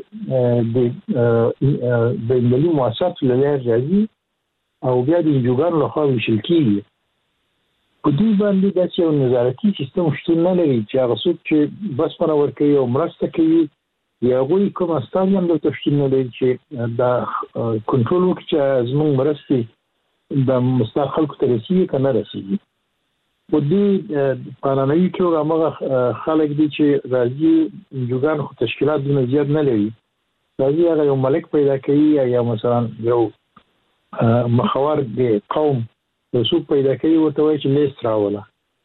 راځي د ملي مؤسساتو له لارې راځي او بیا د انجوګانو لخوا ویشل کېږي. په دې باندې داسې یو نظارتي سیستم شتون نه لري چې هغه څوک چې بسپنه ورکوي او مرسته کوي یا هغوی کوم استازي هم دلته شتون نه لري چې دا کنټرول وکړي چې زموږ مرستې د مستحق خلکو ته رسیږي که نه رسیږي. په دې قانوني توګه هغه خلک دي چې راځي جوګان خو تشکیلات د زیات نه لري راځي هغه یو ملک پیدا کوي یا مثلا یو مخور د قوم یو څوک پیدا کوي ورته وایي چې لیست راوله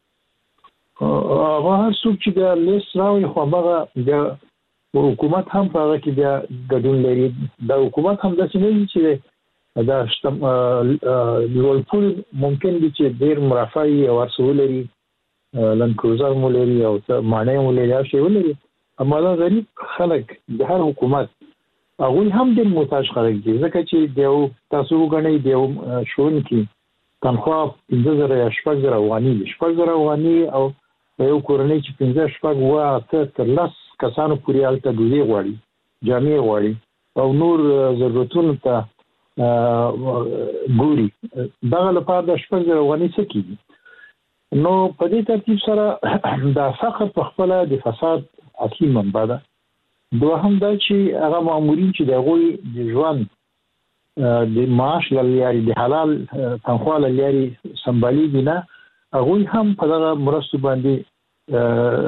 هغه څوک چې د لیست راوي خو هغه د حکومت هم په هغه کې بیا ګډون لري د حکومت هم داسې نه چې دا لوړپول ممکن دي چې ډیر مرافعي او ورسولري لند کروزر مولري او معنی مولري او شی ولري اما دا غریب خلک د هر حکومت هغه هم د محتاج خلک دي ځکه چې دیو تاسو وګڼئ دیو شون کې تنخواه 15000 یا 10000 افغاني 10000 افغاني او یو کورنۍ چې 15 شپږ وا تر لاس کسانو پورې الته دوی غواړي جامع غواړي او نور ضرورتونو ته ګوري دا لپاره د 10000 افغاني څه کیږي نو په دې ترتیب سره د فقر په خپل د فساد اصلي منبع ده دوهم دا چې هغه مامورین چې د غوي د ژوند د معاش لري د حلال تنخواه لري سمبالي دي نه هغه هم په دغه مرستو باندې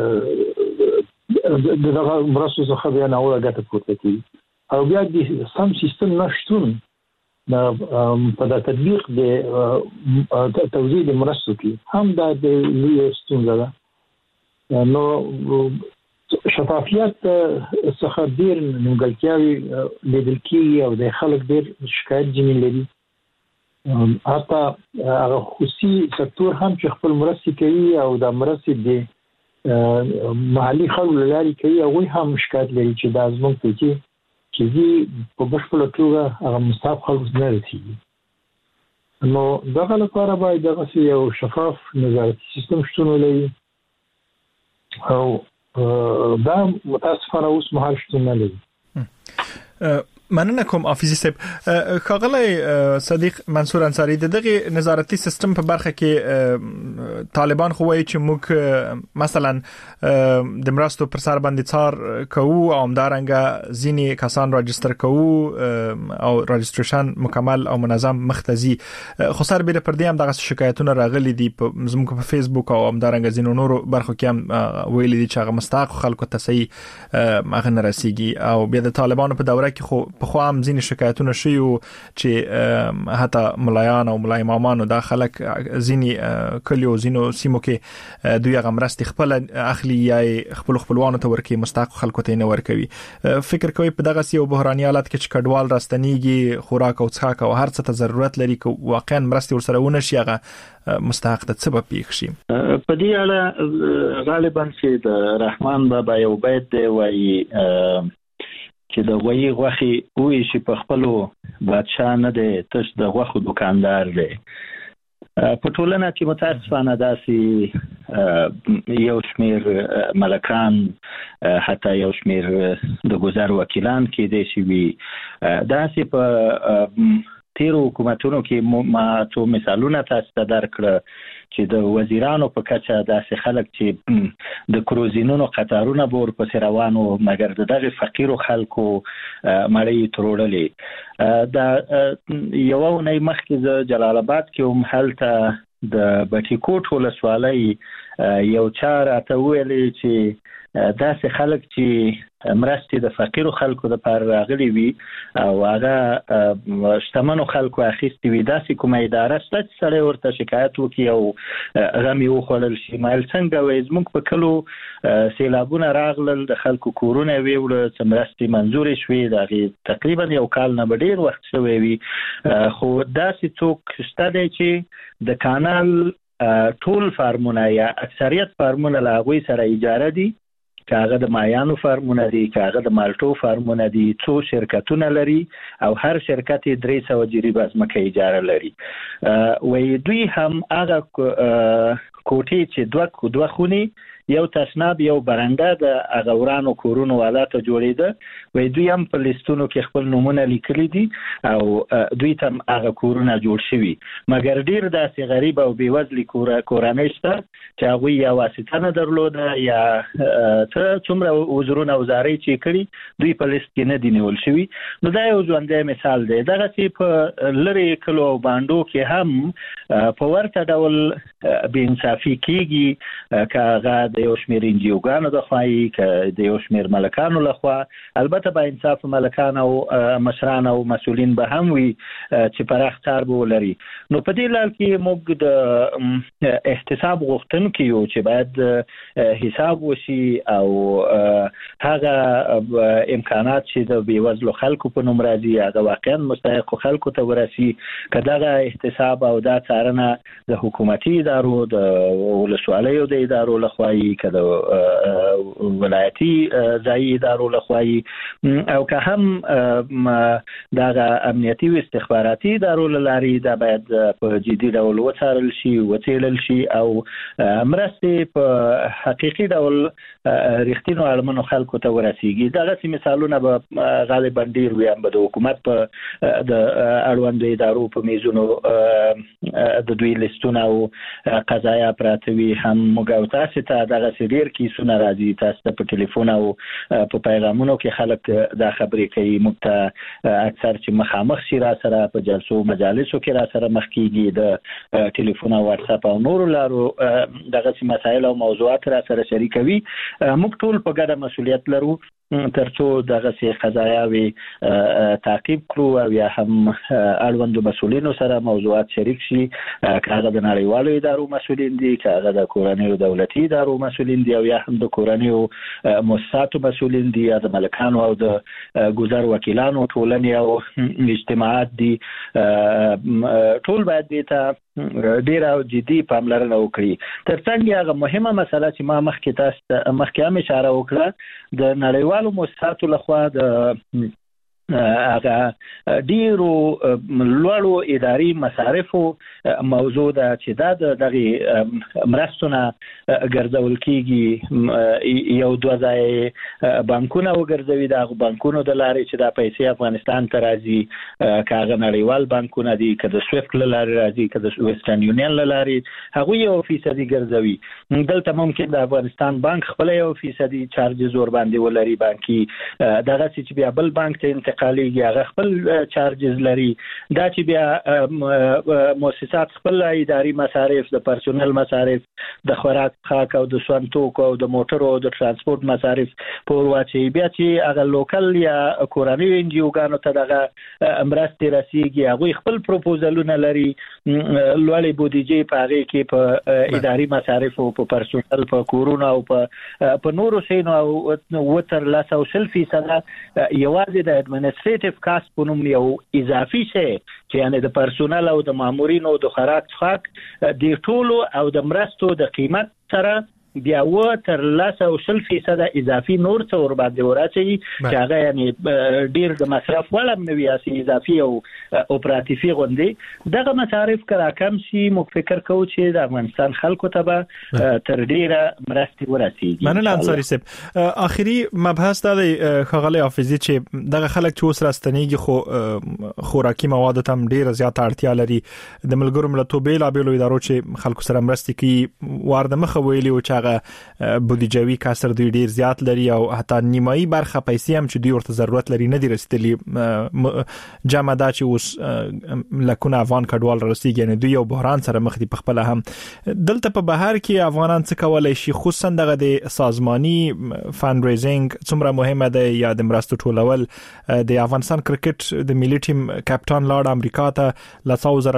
دغه مرستو څخه بیا نه ورغته پورته کوي او بیا د سم سیستم نشټون په د تطبیق د توزیع د مرستو کې هم د لوی ستونزه ده نو شفافیت څخه ډیر نیمګړتیاوې لیدل کېږي او د خلک ډیر شکایت ځینې لري حتی هغه خصوصي سکتور هم چې خپل مرستې کوي او د مرستې د محلي خلکو له لارې کوي هغوی هم شکایت لري چې دا زموږ پکې چې په بشپړه توګه هغه مستحق خلکو نه رسېږي نو دغه لپاره باید دغسې یو شفاف نظارتي سیستم شتون ولري او دا متاسفانه اوس مهال شتون نه لري مننه کوم حافظي صاحب ښاغلی صدیق منصور انصاری دغه نظارتي سیستم په برخه کې طالبان خو وایي چې موږ مثلا د مرستو پر سر باندې څار کوو او همدارنګه ځینې کسان راجستر کوو او راجستریشن مکمل او منظم مختزي خو سر بیره پر دې هم دغه شکایتونه راغلي دي زموږ په فیسبوک او همدارنګه ځینو نورو برخو کې هم ویلي دي چې هغه مستحق خلکو ته صحیح هغه نه رسیږي او بیا د طالبانو په دوره کې خو په خو هم ځینې شکایتونه شوي چې حتی ملایان او ملای امامان دا خلک ځینې کلیو ځینو سیمو کې دوی هغه مرستې خپل اخلي یا خپل خپلوانو ته ورکوي مستحق خلکو ته نه ورکوي فکر کوي په دغه یو بحراني حالت کې چې کډوال راستنیږي خوراک او څښاک او هر څه ته ضرورت لري چې واقعا مرستې ورسره ونه شي هغه مستحق د څه به پیښ شي په دې اړه غالبا چې د رحمان بابا یو بیت دی وایي چې د غوي غوخي وې چې په خپلو بادشاہ نه دی تش د غوخو دکاندار دی په ټولنه کې متاسفانه داسې یو شمیر ملکان حتی یو شمیر د گذر وکیلان کې دي چې وي داسې په تیرو حکومتونو کې ما څو مثالونه تاسو ته درکړه چې د وزیرانو په کچه داسې خلک چې د کروزینونو قطارونه به ورپسې روانو مګر دغه فقیرو خلکو مړی تروړلې دا یو اونۍ مخکې د جلال آباد کې هم هلته د بټي کوټ ولسوالۍ یو چا راته ویلې چې داسې خلک چې مرستې د فقیرو خلکو لپاره راغلي وي او هغه شتمنو خلکو اخیستې وي داسې کومه اداره شته چې سړی ورته شکایت وکړي او غم یې وخوړل شي مایل څنګه وایي زموږ په کلو سیلابونه راغلل د خلکو کورونه یې ویوړه څه مرستې منظورې شوې د هغې تقریبا یو کال نه به ډېر وخت شوی وي خو داسې څوک شته دی چې د کانال ټول فارمونه یا اکثریت فارمونه له هغوی سره اجاره دي که هغه د مایانو فارمونه دي که هغه د مالټو فارمونه دي څو شرکتونه لري او هر شرکت 300 جریبه ځمکه اجاره لري وایي دوی هم هغه کوټې چې دوه خونې یو تشناب یو برنده د غورانو کورونو حالات جوړیده وې دوی هم په لیستونو کې خپل نمونه لیکلي دي او دوی ته هغه کورونه جوړ شوي مګر ډیر داسې غریب او بیوزلي کورنۍ شته چې هغه یا واسطه نه درلوده یا څومره وزرونه وزاري چې کړی دوی په لیست کې نه دي نیول شوي نو دا یو ژوندی مثال دی دغه چې په لری کلو باندو کې هم په ورته ډول بې انصافي کیږي کاغه د یو شمېر انجیوګانو د خوایي ک د یو شمېر ملکانو لخوا البته با انصاف ملکان او مشران او مسولین به هم وي چې پراخ کار به ولري نو په دې لړ کې موږ د احتساب غوښتونکو یو چې باید حساب وشي او هغه امکانات چې د بیوزلو خلکو په نوم راځي هغه واقعا مستحق خلکو ته ورسي کداغه احتساب او دا څارنه د حکومتي ادارو د ولسوالیو د ادارو لخوا کده ولایتي ځای ادارو لخوا او که هم دا امنیتي او استخباراتي ادارو لاري دا باید په جدي ډول وڅارل شي وڅېړل شي او مرستې په حقيقي ډول رښتینو اړمنو خلکو ته ورسیږي دغه مثالونه به غالبا ډیر وي هم د حکومت په د اړوند ادارو په میزونو د دوی لیستونه او قضایا پراتوي هم موږ تاسو ته دغه ډیر کیسونه راځي تاسو په ټلیفون او په پیغامونو کې خلک دا خبرې کوي موږ ته اکثر چې مخامخ شي را سره په جلسو مجالسو کې را سره مخ کیږي د ټلیفون او واتس اپ او نور لارو دغه مسایل او موضوعات را سره شریکوي موږ ټول په ګډه مسؤلیت لرو ترڅو دغه سي قضاياوي تعقیب کړو او یا هم اړوند مسؤلینو سره موضوعات شریک شي کاغه د نړیوالو ادارو مسؤلین دي کاغه د کورنیو دولتي ادارو مسؤلین دي او یا هم د کورنیو مؤسساتو مسؤلین دي یا د ملکانو او د ګذر وکیلانو ټولنې او اجتماعات دي ټول باید دې ډیر او جدي پاملرنه وکړي ترڅنګ هغه مهمه مسله چې ما مخکې هم اشاره وکړه د نړیوالو مؤسساتو لخوا د هغه ډیرو لوړو اداري مصارفو موضوع ده چې دا دغه مرستونه ګرځول کیږي یو دوه ځای بانکونه وګرځوي د بانکونو د لارې چې دا پیسې افغانستان ته راځي کاغه نړیوال بانکونه دي که د سویفټ لارې راځي که د ویسټرن یونین لارې هغه یو فیصدي ګرځوي دلته ممکن د افغانستان بانک خپل یو فیصدي چارجز ور باندې ولري بانکي دغه چې بیا بل بانک ته انتقالي هغه خپل چارجز لري دا چې بیا مؤسسات خپل اداري مصارف د پرسونل مصارف د خوراک خاک او د سون توکو او د موټرو او د ترانسپورت مصارف پور واچي بیا چې هغه لوکل یا کورنۍ انجیوګانو ته دغه مرستې رسیږي هغه خپل پروپوزلونه لري لوړې بودیجې په هغه کې په اداري مصارف او په پرسونل په کورونو او په نورو شینو او وتر 300% یوازې د اډمنستریټیو کاست په نوم یو اضافي شی چې یعنی د پرسونل او د مامورینو د خوراک څخه د ټولو او د مرستو د قیمت سره بیا تر 300% اضافي نور څو ور باندې وراتي چې هغه یعنی ډیر د مصرف ولا نوي اسي اضافي او اپراتیفي غوندي دغه مصارف کړه کم شي مو فکر کوو چې د افغانستان خلکو ته تر ډیره مرستي ورسیږي مننه انصاری صاحب اخیری مبحث د خغلی حافظي چې دغه خلک چې اوس راستنیږي خو خوراکي مواد ته ډیره زیاته اړتیا لري د ملګرو ملتونو بیلابېلو ادارو چې خلکو سره مرستي کوي وارد مخه ویلي او چې بودیجوي کسر دوی ډیر زیات لري او حتی نیمایي برخه پیسې هم چې دوی ورته ضرورت لري نه دي رسیدلي جمع دا چې اوس لکونه افغان کډوال رسیږي نه دوی یو بحران سره مخ دي په خپل هم دلته په بهر کې افغانان څه کولای شي خصوصا دغه د سازماني فند ریزینګ څومره مهمه ده یا د مرستو ټولول د افغانستان کرکټ د ملي ټیم کپټان لاړ امریکا ته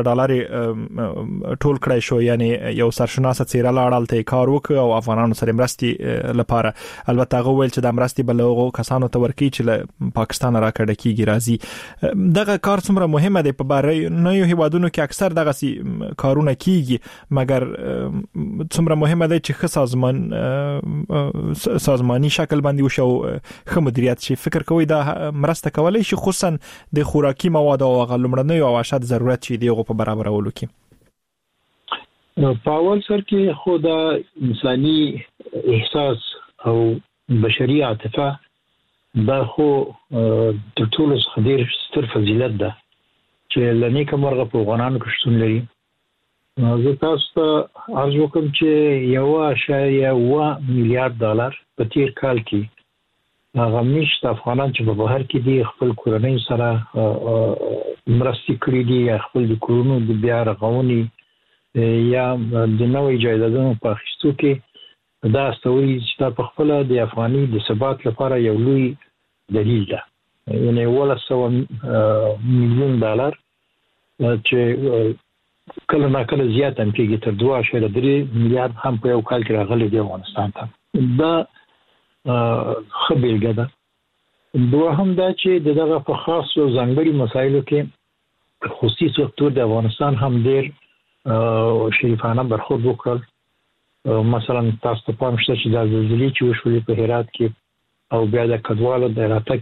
$100,000 ټول کړی شو یعنی یو سرشناسه څیره لاړ ته کار وکړ او افغانانو سره مرستي لپاره البته هغه ویل چې د مرستي بلغو کسانو ته ورکی چې له پاکستان راکړه کیږي راځي دغه کار څومره مهمه ده په باره نه یو هیوادونو کې اکثر دغه کارونه کیږي مګر څومره مهمه ده چې سازماني شکل باندې وشو خو مدیریت شي فکر کوي دا مرسته کولای شي خصوصا د خوراکي مواد او غلمړنۍ او اشد ضرورت شي دیغه په برابرولو کې په اول سر کې خو دا انساني احساس او بشري عاطفه دا خو د ټولو څخه ډېر ستر فضیلت ده چې لنی کومرغه په افغانانو کې شتون لري. زه تاسو ته عرض وکم چې 1.1 میلیارډ ډالر په تیر کال کې هغه میشت افغانان چې په بهر کې دي خپل کورنۍ سره مرستې کړې دي، خپل د کورونو د بیا رغونې یا د نوې جایدادونو په اخیستو کې دا استوي چې دا په خپل د افغاني د ثبات لپاره یو لوی دلیل ده. یعنی 100 میلیون ډالر چې کله نه کله زیات هم کېږي تر 2.3 میلیارډ هم په یو کال کې راغلي دی افغانستان ته. دا خبرګه ده. دوهم دا چې دغه په خاص او ځانګړي مسایلو کې خصوصي سکتور د افغانستان هم ډېر شریفانه برخورد وکړ. مثلا تاسو ته پام شته چې د زلزلې چې وشولې په هرات کې او بیا د کډوالو د راتګ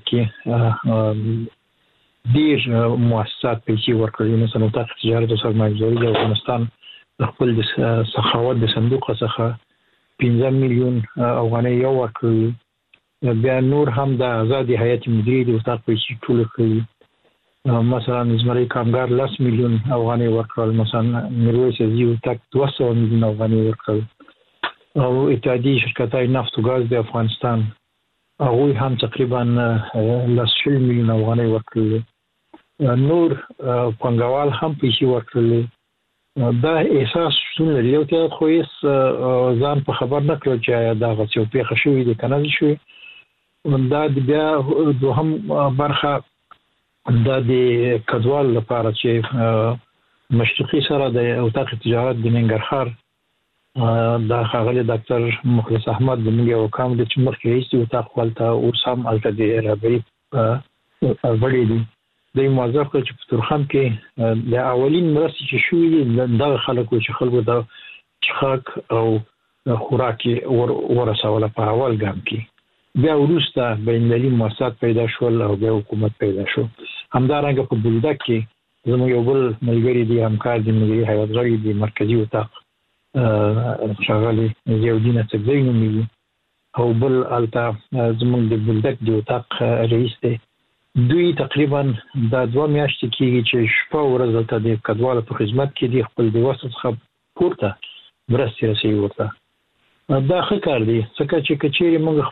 کې ډېر مؤسسات پیسې ورکړي. مثلا وزارت تجارت او سرمایه‌گذاري د افغانستان خپل د سخاوت د صندوق څخه 15 میلیون افغانۍ یو ورکړي. بیا نور هم د آزادي حیات مدیریت د وزارت پیسې ټول کړي. مثلا زمری کارګر 10 میلیون افغانۍ ورکړل. مثلا میرویس عزیز تک 200 میلیون افغانۍ ورکړل. او اتحادیه شرکتای نفت او غاز د افغانستان هغه هم تقریبا 10 میلیون افغانۍ ورکړل. نور پنګوال هم پیسې ورکړل. دا احساس شون لري او ته خو یې ځان په خبر نه کړو چې دا غوښتي په خښوي د کنه شوی. دا بیا دوهم برخه دا د کډوال لپاره چې مشرقي سره د وزارت تجارت د ننګرهار دا خاغلی ډاکټر مخلص احمد د ملي حکام د چمر کې رئیس او تاخوالته او سم الته د رابري وړي دي. د موظف چې په ترخم کې د اولین مرستې چې شوې د خلکو چې خلکو د چخاک او خوراکي ورسوله په اول ګام کې. بیا وروسته بینالمللي مؤسسات پیدا شول او بیا حکومت پیدا شو. همدارنګه په بولدک کې زموږ یو بل ملګری دی همکار دی ملي حیات غړي دی مرکزی وطاق شغالي زیودین څخه نومي او بل التا زموږ د بولدک دی وطاق رئیس دی. دوی تقریبا د 2 میاشتې کې چې شپه ورځ ته د کډوالو په خدمت کې دی خپل د وسط څخه پورته مرستې رسوي ورته. دا ښه کار دی ځکه چې کچېری موږ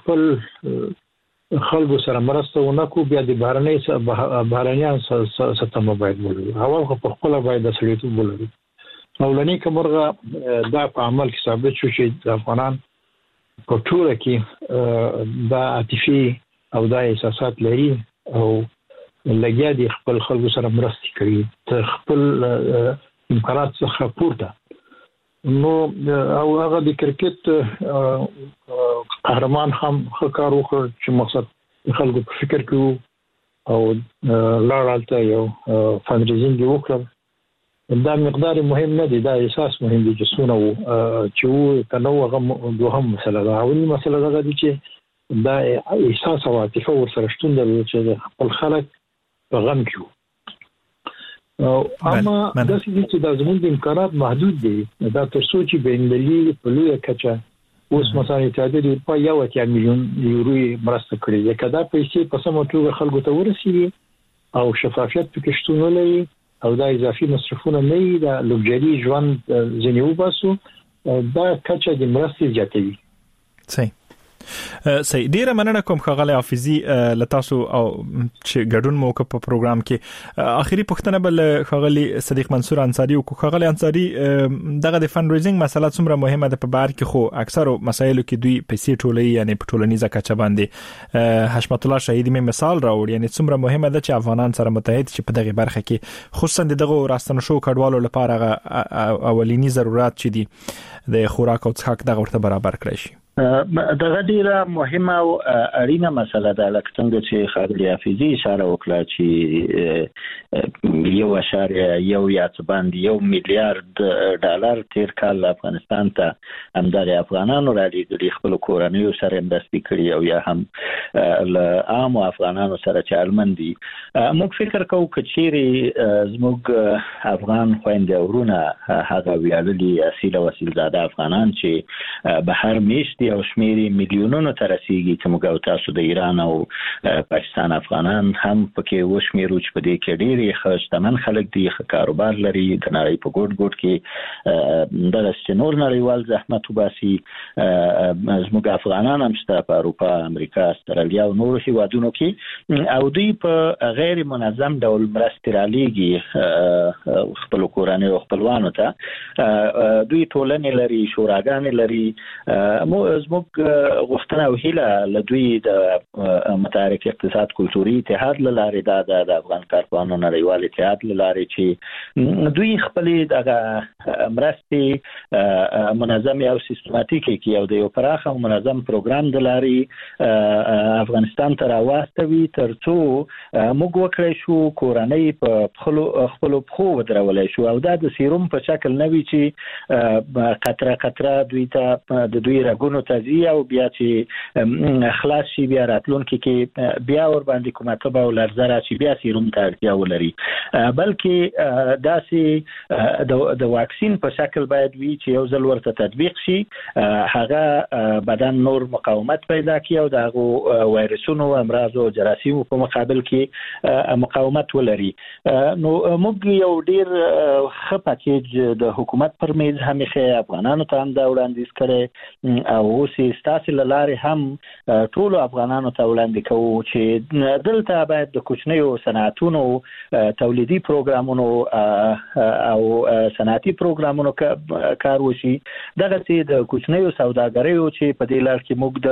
خپل خلکو سره مرسته ونکو بیا د بهرنیان سره باید ولرو. اول خو په خپل باید د سړیتوب ولرو. اولنی کومرغه دا په عمل کې ثابت شو چې د افغانان په ټوله کې دا عاطفي او دا احساسات لري او لګیا دي خپل خلکو سره مرسته کوي تر خپل امکانات څخه پورته. نو او هغه د کرکټ قهرمان هم کار وکړ چې مقصد خلکو په فکر کې او لاړالته یو فندریزینګ وکړ. دا مقدار مهم نه دی، دا احساس مهم دی چې څونه چې تنوع دوهم مسله ده. اولي مسله ده چې دا احساس او عاطفه ورسره شتون درلود چې خپل خلک په غم کې اما دا چې د زموږ د امکانات محدود دي. دا تر څو چې بینالمللي په لویه کچه اوس مثلا اتحادیه د اروپا 1 میلیون یورو مرسته کړې ده. کدا پیسې په سمه توګه خلکو ته ورسیږي او شفافیت پکې شتون ولري او دا اضافي مصرفونه نه وي، دا لوکجري ژوند ځنې وباسو، دا کچه د مرستې زیاتوي. صحیح. ډیره مننه کوم ښاغلی حافظي لتاسو او چې ګډون مو په پروګرام کې. اخیری پوښتنه بل ښاغلی صدیق منصور انصاری او ښاغلی انصاری دغه د فند ریزینګ مسله څومره مهمه ده په بهر کې؟ خو اکثر مسایلو کې دوی پیسې ټولوي، یعنی په ټولنیزه کچه باندې. حشمت الله شهیدی می مثال راوړ، یعنی څومره مهمه ده چې افغانان سره متحد چې په دغه برخه کې خصوصا دغه راستنه شو کډوالو لپاره اولینی ضرورت چې دي د خوراک او څښاک دغه ورته برابر کړی شي. دغه ډیره مهمه او اړینه مسله ده لکه څنګه چې خالد حافظي اشاره وکړه چې 1.1 میلیارډ ډالر تیر کال افغانستان ته همدغه افغانانو را لېږلي خپل کورنیو سره مرستې کړي او یا هم له عام افغانانو سره چې اړمن دي. موږ فکر کوو چې چیرې زموږ افغان خویندې او ورونه هغه ویاړلي اصیل او اصیلزاده افغانان چې بهر میشت او شمیرې میلیونونو ته رسیږي چې موږ او تاسو د ایران او پاکستان افغانان هم پکې وشمیرو چې په دې کې ډېرې ښه شتمن خلک دي، ښه کاروبار لري، د نړۍ په ګوټ ګوټ کې دغسې نور نړیوال زحمت وباسي. زموږ افغانان هم شته په اروپا، امریکا، استرالیا او نورو هیوادونو کې، او دوی په غیر منظم ډول مرستې رالیږي خپلو کورنیو او خپلوانو ته. دوی ټولنې لري، شوراګانې لري. زموږ غوښتنه او هیله له دوی د متحرک اقتصاد کلتوري اتحاد له لارې دا د افغان کارپوهانو نړیوال اتحاد له لارې چې دوی خپلې دغه مرستې منظم او سیستماتیکي کړي او د یو پراخ او منظم پروګرام د لارې افغانستان ته راواستوي تر څو موږ وکړی شو کورنۍ په خپلو پښو ودرولی شو او دا د سیروم په شکل نه وي چې قطره قطره دوی ته د دوی رګونو ته ځي او بیا چې خلاص شي بیا راتلونکي کې بیا ور باندې کومه تبه او لرزه راشي بیا سیروم ته اړتیا ولري، بلکې داسې د واکسین په شکل باید وي چې یو ځل ورته تطبیق شي هغه بدن نور مقاومت پیدا کړي او د هغو وایرسونو، امراضو او جراثیمو په مقابل کې مقاومت ولري. نو موږ یو ډیر ښه پاکیج د حکومت پر میز همیشه افغانانو ته هم دا وړاندیز کړی او اوس یې ستاسې له لارې هم ټولو افغانانو ته وړاندې کوو چې دلته باید د کوچنیو صنعتونو تولیدي پروګرامونو او صنعتي پروګرامونو کار وشي. دغسې د کوچنیو سوداګریو چې په دې لړ کې موږ د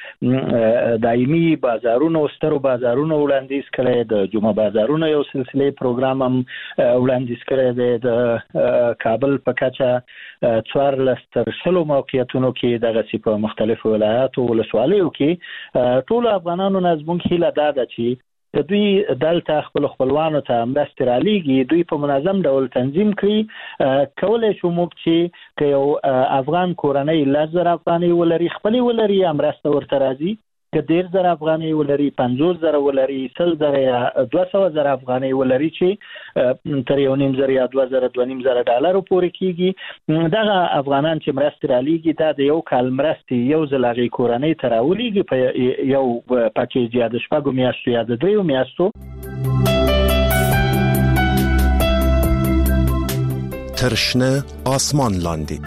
دایمي بازارونو، سترو بازارونو وړاندیز کړی، د جمعه بازارونو یو سلسله پروګرام هم وړاندیز کړی دی. د کابل په کچه 14 تر 100 موقعیتونو کې دغسې په مختلفو ولایاتو ولسوالیو کې ټولو افغانانو نه زموږ هیله دا ده چې دوی دلته خپل خپلوانو ته مرستې رالیږي، دوی په منظم ډول تنظیم کړي. کولی شو موږ چې که یو افغان کورنۍ 10,000 افغانۍ ولري، خپلې ولري یا مرسته ورته راځي، که 10,000 افغانۍ ولري، 50,000 ولري، 100,000 یا 200,000 افغانۍ ولري چې تر 1,500 یا 2,000 ډالرو پورې کېږي. دغه افغانان چې مرستې رالیږي دا د یو کال مرستې یو ځل هغې کورنۍ ته راولیږي په یو پاکیج یا د 6 میاشتو یا د 3 میاشتو. تر شنه آسمان لاندې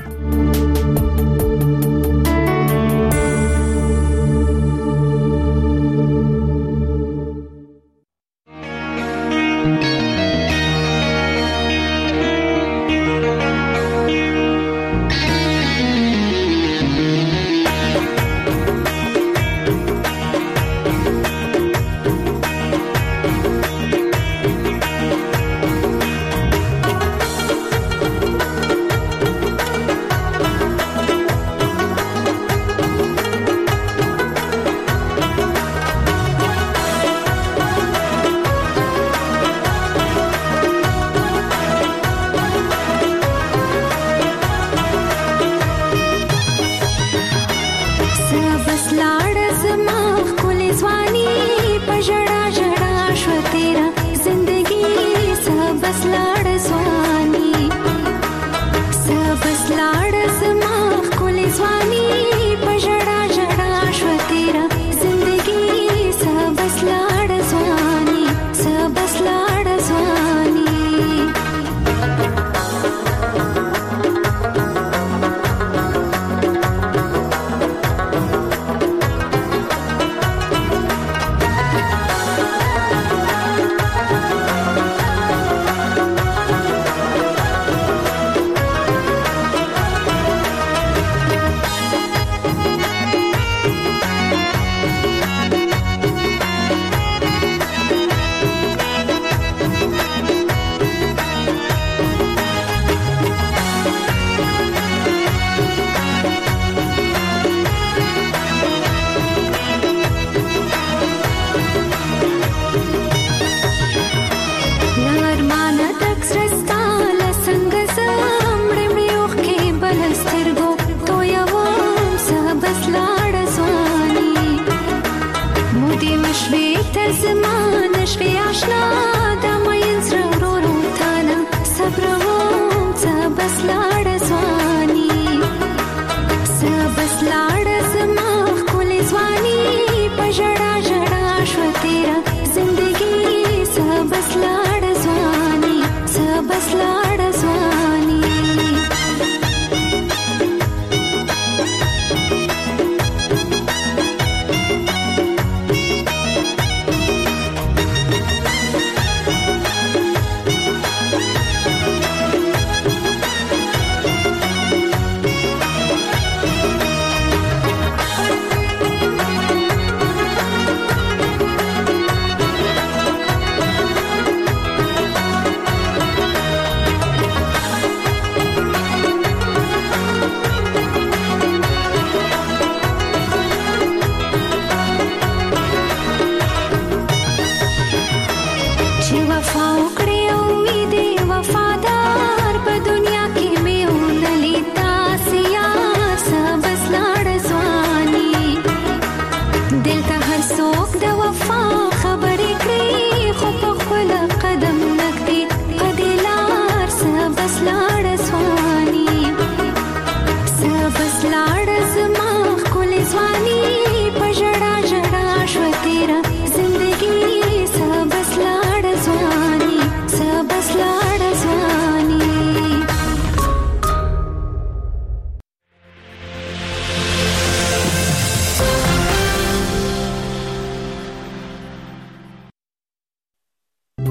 چې وفا وکړې او